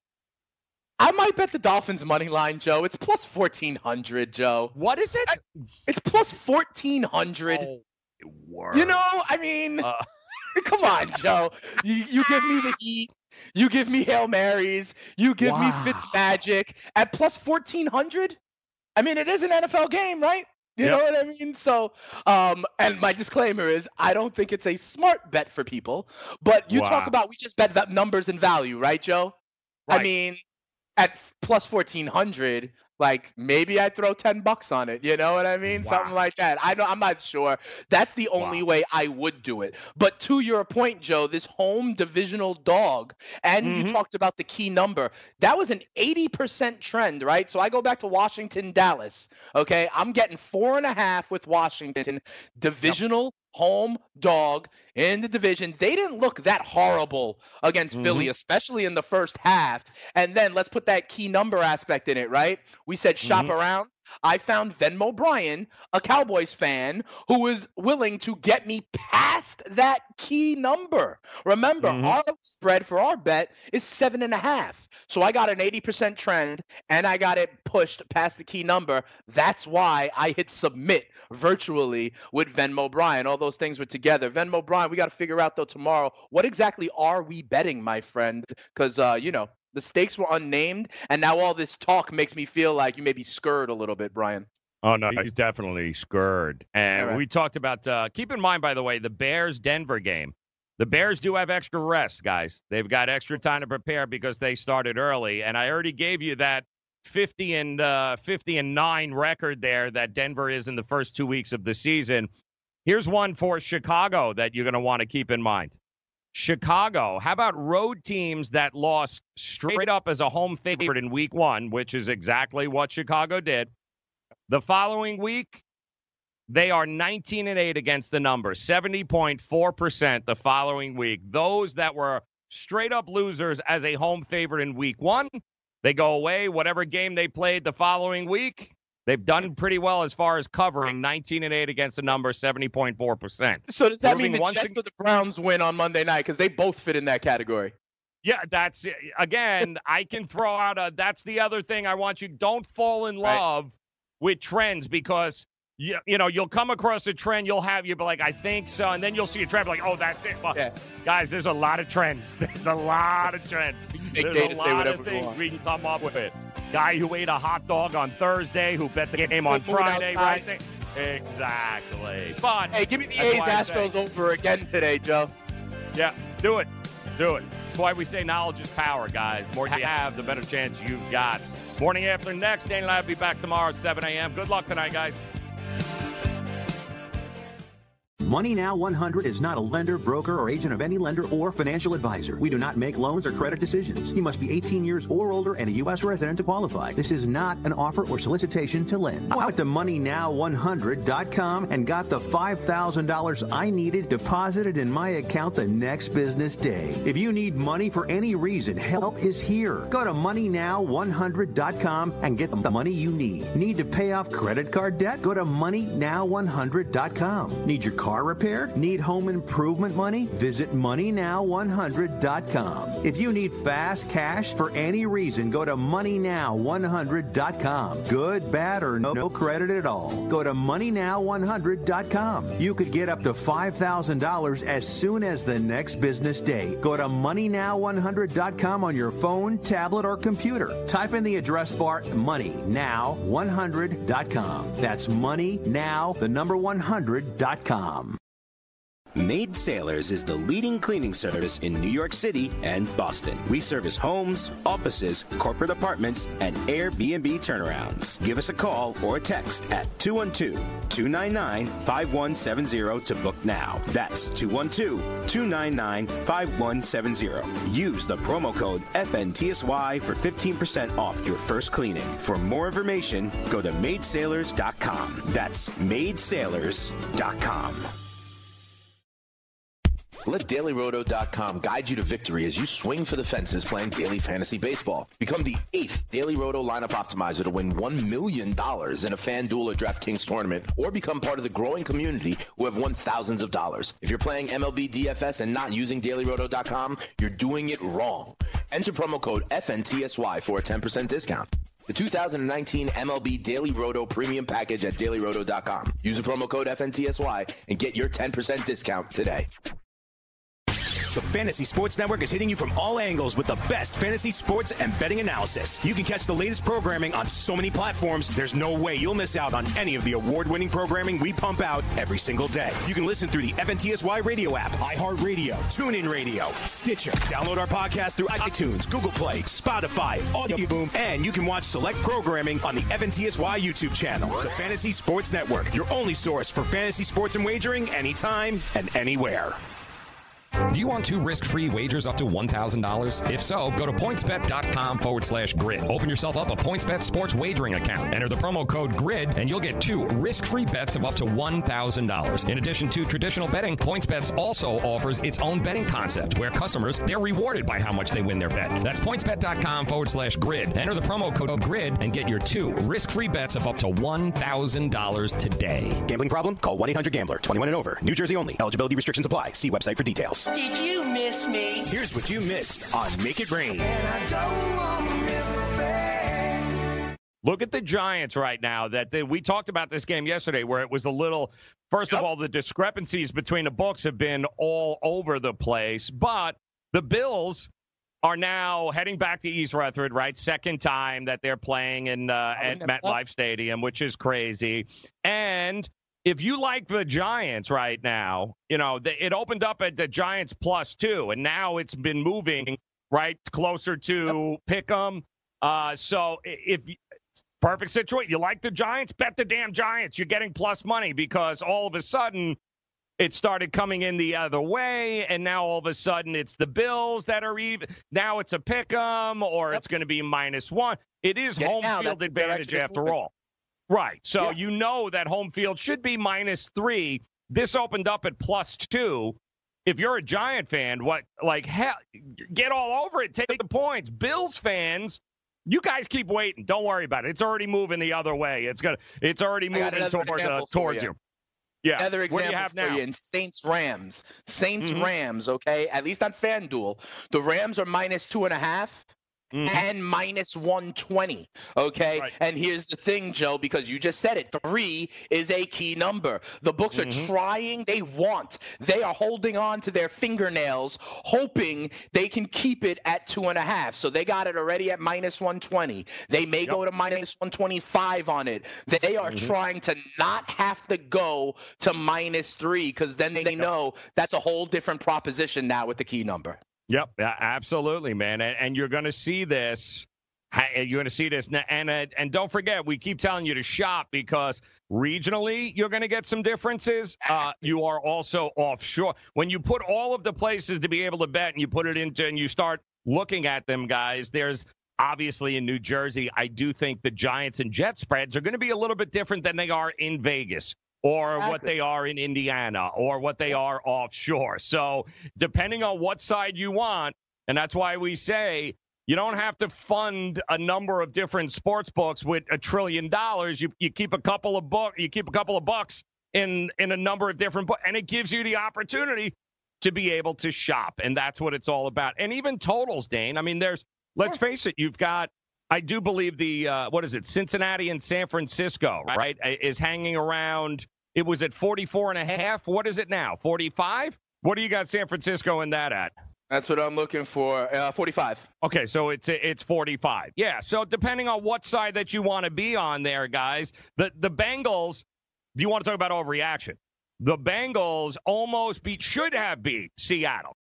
I might bet the Dolphins money line, Joe. It's plus fourteen hundred, Joe. What is it? It's plus fourteen hundred. Oh, word. You know, I mean, uh. come on, Joe. You, you give me the Heat. You give me Hail Marys. You give wow. me Fitzmagic at plus fourteen hundred. I mean, it is an N F L game, right? You yep. know what I mean? So, um, and my disclaimer is I don't think it's a smart bet for people, but you wow. talk about, we just bet that numbers and value, right, Joe? Right. I mean, at plus fourteen hundred, like maybe I throw ten bucks on it. You know what I mean? Wow. Something like that. I know, I'm not sure. That's the only wow. way I would do it. But to your point, Joe, this home divisional dog, and mm-hmm. you talked about the key number, that was an eighty percent trend, right? So I go back to Washington, Dallas. Okay. I'm getting four and a half with Washington, divisional yep. home dog in the division. They didn't look that horrible against mm-hmm. Philly, especially in the first half. And then let's put that key number aspect in it, right? We said shop mm-hmm. around. I found Venmo Brian, a Cowboys fan, who was willing to get me past that key number. Remember, mm-hmm. our spread for our bet is seven and a half. So I got an eighty percent trend, and I got it pushed past the key number. That's why I hit submit virtually with Venmo Brian. All those things were together. Venmo Brian, we got to figure out, though, tomorrow, what exactly are we betting, my friend? Because, uh, you know, the stakes were unnamed, and now all this talk makes me feel like you may be scared a little bit, Brian. Oh, no, he's definitely scared. And right. we talked about, uh, keep in mind, by the way, the Bears-Denver game. The Bears do have extra rest, guys. They've got extra time to prepare because they started early. And I already gave you that fifty and uh, fifty and nine record there that Denver is in the first two weeks of the season. Here's one for Chicago that you're going to want to keep in mind. Chicago, how about road teams that lost straight up as a home favorite in week one, which is exactly what Chicago did. The following week, they are nineteen and eight against the number, seventy point four percent the following week. Those that were straight up losers as a home favorite in week one, they go away. Whatever game they played the following week, they've done pretty well as far as covering nineteen and eight against the number, seventy point four percent. So does that Moving mean the Jets ag- or the Browns win on Monday night? Because they both fit in that category. Yeah, that's again, I can throw out a, that's the other thing I want you, don't fall in love right. with trends, because you, you know, you'll come across a trend, you'll have, you'll be like, I think so, and then you'll see a trend, like, oh, that's it. Well, yeah. Guys, there's a lot of trends. There's a lot of trends. There's a lot of things we, we can come up with. Guy who ate a hot dog on Thursday, who bet the game on Friday, right? Exactly. But hey, give me the A's Astros over again today, Joe. Yeah, do it. Do it. That's why we say knowledge is power, guys. The more you have, the better chance you've got. Morning after next. Danny and I will be back tomorrow at seven a.m. Good luck tonight, guys. Money Now one hundred is not a lender, broker, or agent of any lender or financial advisor. We do not make loans or credit decisions. You must be eighteen years or older and a U S resident to qualify. This is not an offer or solicitation to lend. I went to money now one hundred dot com and got the five thousand dollars I needed deposited in my account the next business day. If you need money for any reason, help is here. Go to money now one hundred dot com and get the money you need. Need to pay off credit card debt? Go to money now one hundred dot com. Need your car repaired? Need home improvement money? Visit money now one hundred dot com. If you need fast cash for any reason, go to money now one hundred dot com. Good, bad, or no, no credit at all. Go to money now one hundred dot com. You could get up to five thousand dollars as soon as the next business day. Go to money now one hundred dot com on your phone, tablet, or computer. Type in the address bar money now one hundred dot com. That's money now, the number one hundred dot com. Maid Sailors is the leading cleaning service in New York City and Boston. We service homes, offices, corporate apartments, and Airbnb turnarounds. Give us a call or a text at two one two, two nine nine, five one seven zero to book now. That's two one two, two nine nine, five one seven zero. Use the promo code F N T S Y for fifteen percent off your first cleaning. For more information, go to maid sailors dot com. That's maid sailors dot com. Let Daily Roto dot com guide you to victory as you swing for the fences playing daily fantasy baseball. Become the eighth Daily Roto lineup optimizer to win one million dollars in a FanDuel or DraftKings tournament, or become part of the growing community who have won thousands of dollars. If you're playing M L B D F S and not using Daily Roto dot com, you're doing it wrong. Enter promo code F N T S Y for a ten percent discount. The two thousand nineteen M L B Daily Roto Premium Package at Daily Roto dot com. Use the promo code F N T S Y and get your ten percent discount today. The Fantasy Sports Network is hitting you from all angles with the best fantasy sports and betting analysis. You can catch the latest programming on so many platforms, there's no way you'll miss out on any of the award-winning programming we pump out every single day. You can listen through the F N T S Y radio app, iHeartRadio, TuneIn Radio, Stitcher. Download our podcast through iTunes, Google Play, Spotify, Audio Boom, and you can watch select programming on the F N T S Y YouTube channel. The Fantasy Sports Network, your only source for fantasy sports and wagering anytime and anywhere. Do you want two risk-free wagers up to one thousand dollars? If so, go to PointsBet.com forward slash grid. Open yourself up a PointsBet sports wagering account. Enter the promo code GRID, and you'll get two risk-free bets of up to one thousand dollars. In addition to traditional betting, PointsBet also offers its own betting concept, where customers, they're rewarded by how much they win their bet. That's PointsBet.com forward slash grid. Enter the promo code GRID and get your two risk-free bets of up to one thousand dollars today. Gambling problem? Call one eight hundred gambler. twenty-one and over. New Jersey only. Eligibility restrictions apply. See website for details. Did you miss me? Here's what you missed on Make It Rain. And I don't want to miss a thing. Look at the Giants right now. That they, we talked about this game yesterday, where it was a little. First yep. of all, the discrepancies between the books have been all over the place. But the Bills are now heading back to East Rutherford, right? Second time that they're playing in uh, at MetLife Stadium, which is crazy. And if you like the Giants right now, you know, the, it opened up at the Giants plus two, and now it's been moving right closer to pick 'em. Uh, so if perfect situation, you like the Giants, bet the damn Giants. You're getting plus money because all of a sudden it started coming in the other way, and now all of a sudden it's the Bills that are even. Now it's a pick 'em, or yep. it's going to be minus one. It is Get home now, field advantage after all. Right. So yeah. you know that home field should be minus three. This opened up at plus two. If you're a Giant fan, what, like, hell, get all over it. Take the points. Bills fans, you guys keep waiting. Don't worry about it. It's already moving the other way. It's gonna. It's already moving toward, uh, towards you. you. Yeah. Another example what do you have for now? you in Saints Rams. Saints Mm-hmm. Rams, okay? At least on FanDuel. The Rams are minus two and a half. mm-hmm. and minus one twenty. Okay. Right. And here's the thing, Joe, because you just said it. Three is a key number. The books mm-hmm. are trying. They want. They are holding on to their fingernails, hoping they can keep it at two and a half. So they got it already at minus one twenty. They may yep. go to minus one twenty-five on it. They are mm-hmm. trying to not have to go to minus three because then they know that's a whole different proposition now with the key number. Yep, absolutely, man. And, and you're going to see this. You're going to see this. And, and, and don't forget, we keep telling you to shop because regionally you're going to get some differences. Uh, you are also offshore. When you put all of the places to be able to bet and you put it into and you start looking at them, guys, there's obviously in New Jersey, I do think the Giants and Jets spreads are going to be a little bit different than they are in Vegas. Or exactly. what they are in Indiana, or what they are offshore. So depending on what side you want, and that's why we say you don't have to fund a number of different sports books with a trillion dollars. You you keep a couple of book, you keep a couple of bucks in in a number of different books, and it gives you the opportunity to be able to shop, and that's what it's all about. And even totals, Dane. I mean, there's let's yeah. face it, you've got. I do believe the, uh, what is it, Cincinnati and San Francisco, right, is hanging around. It was at forty-four and a half. What is it now, forty-five? What do you got San Francisco in that at? That's what I'm looking for, uh, forty-five. Okay, so it's it's forty-five. Yeah, so depending on what side that you want to be on there, guys, the, the Bengals, do you want to talk about overreaction? The Bengals almost beat, should have beat Seattle.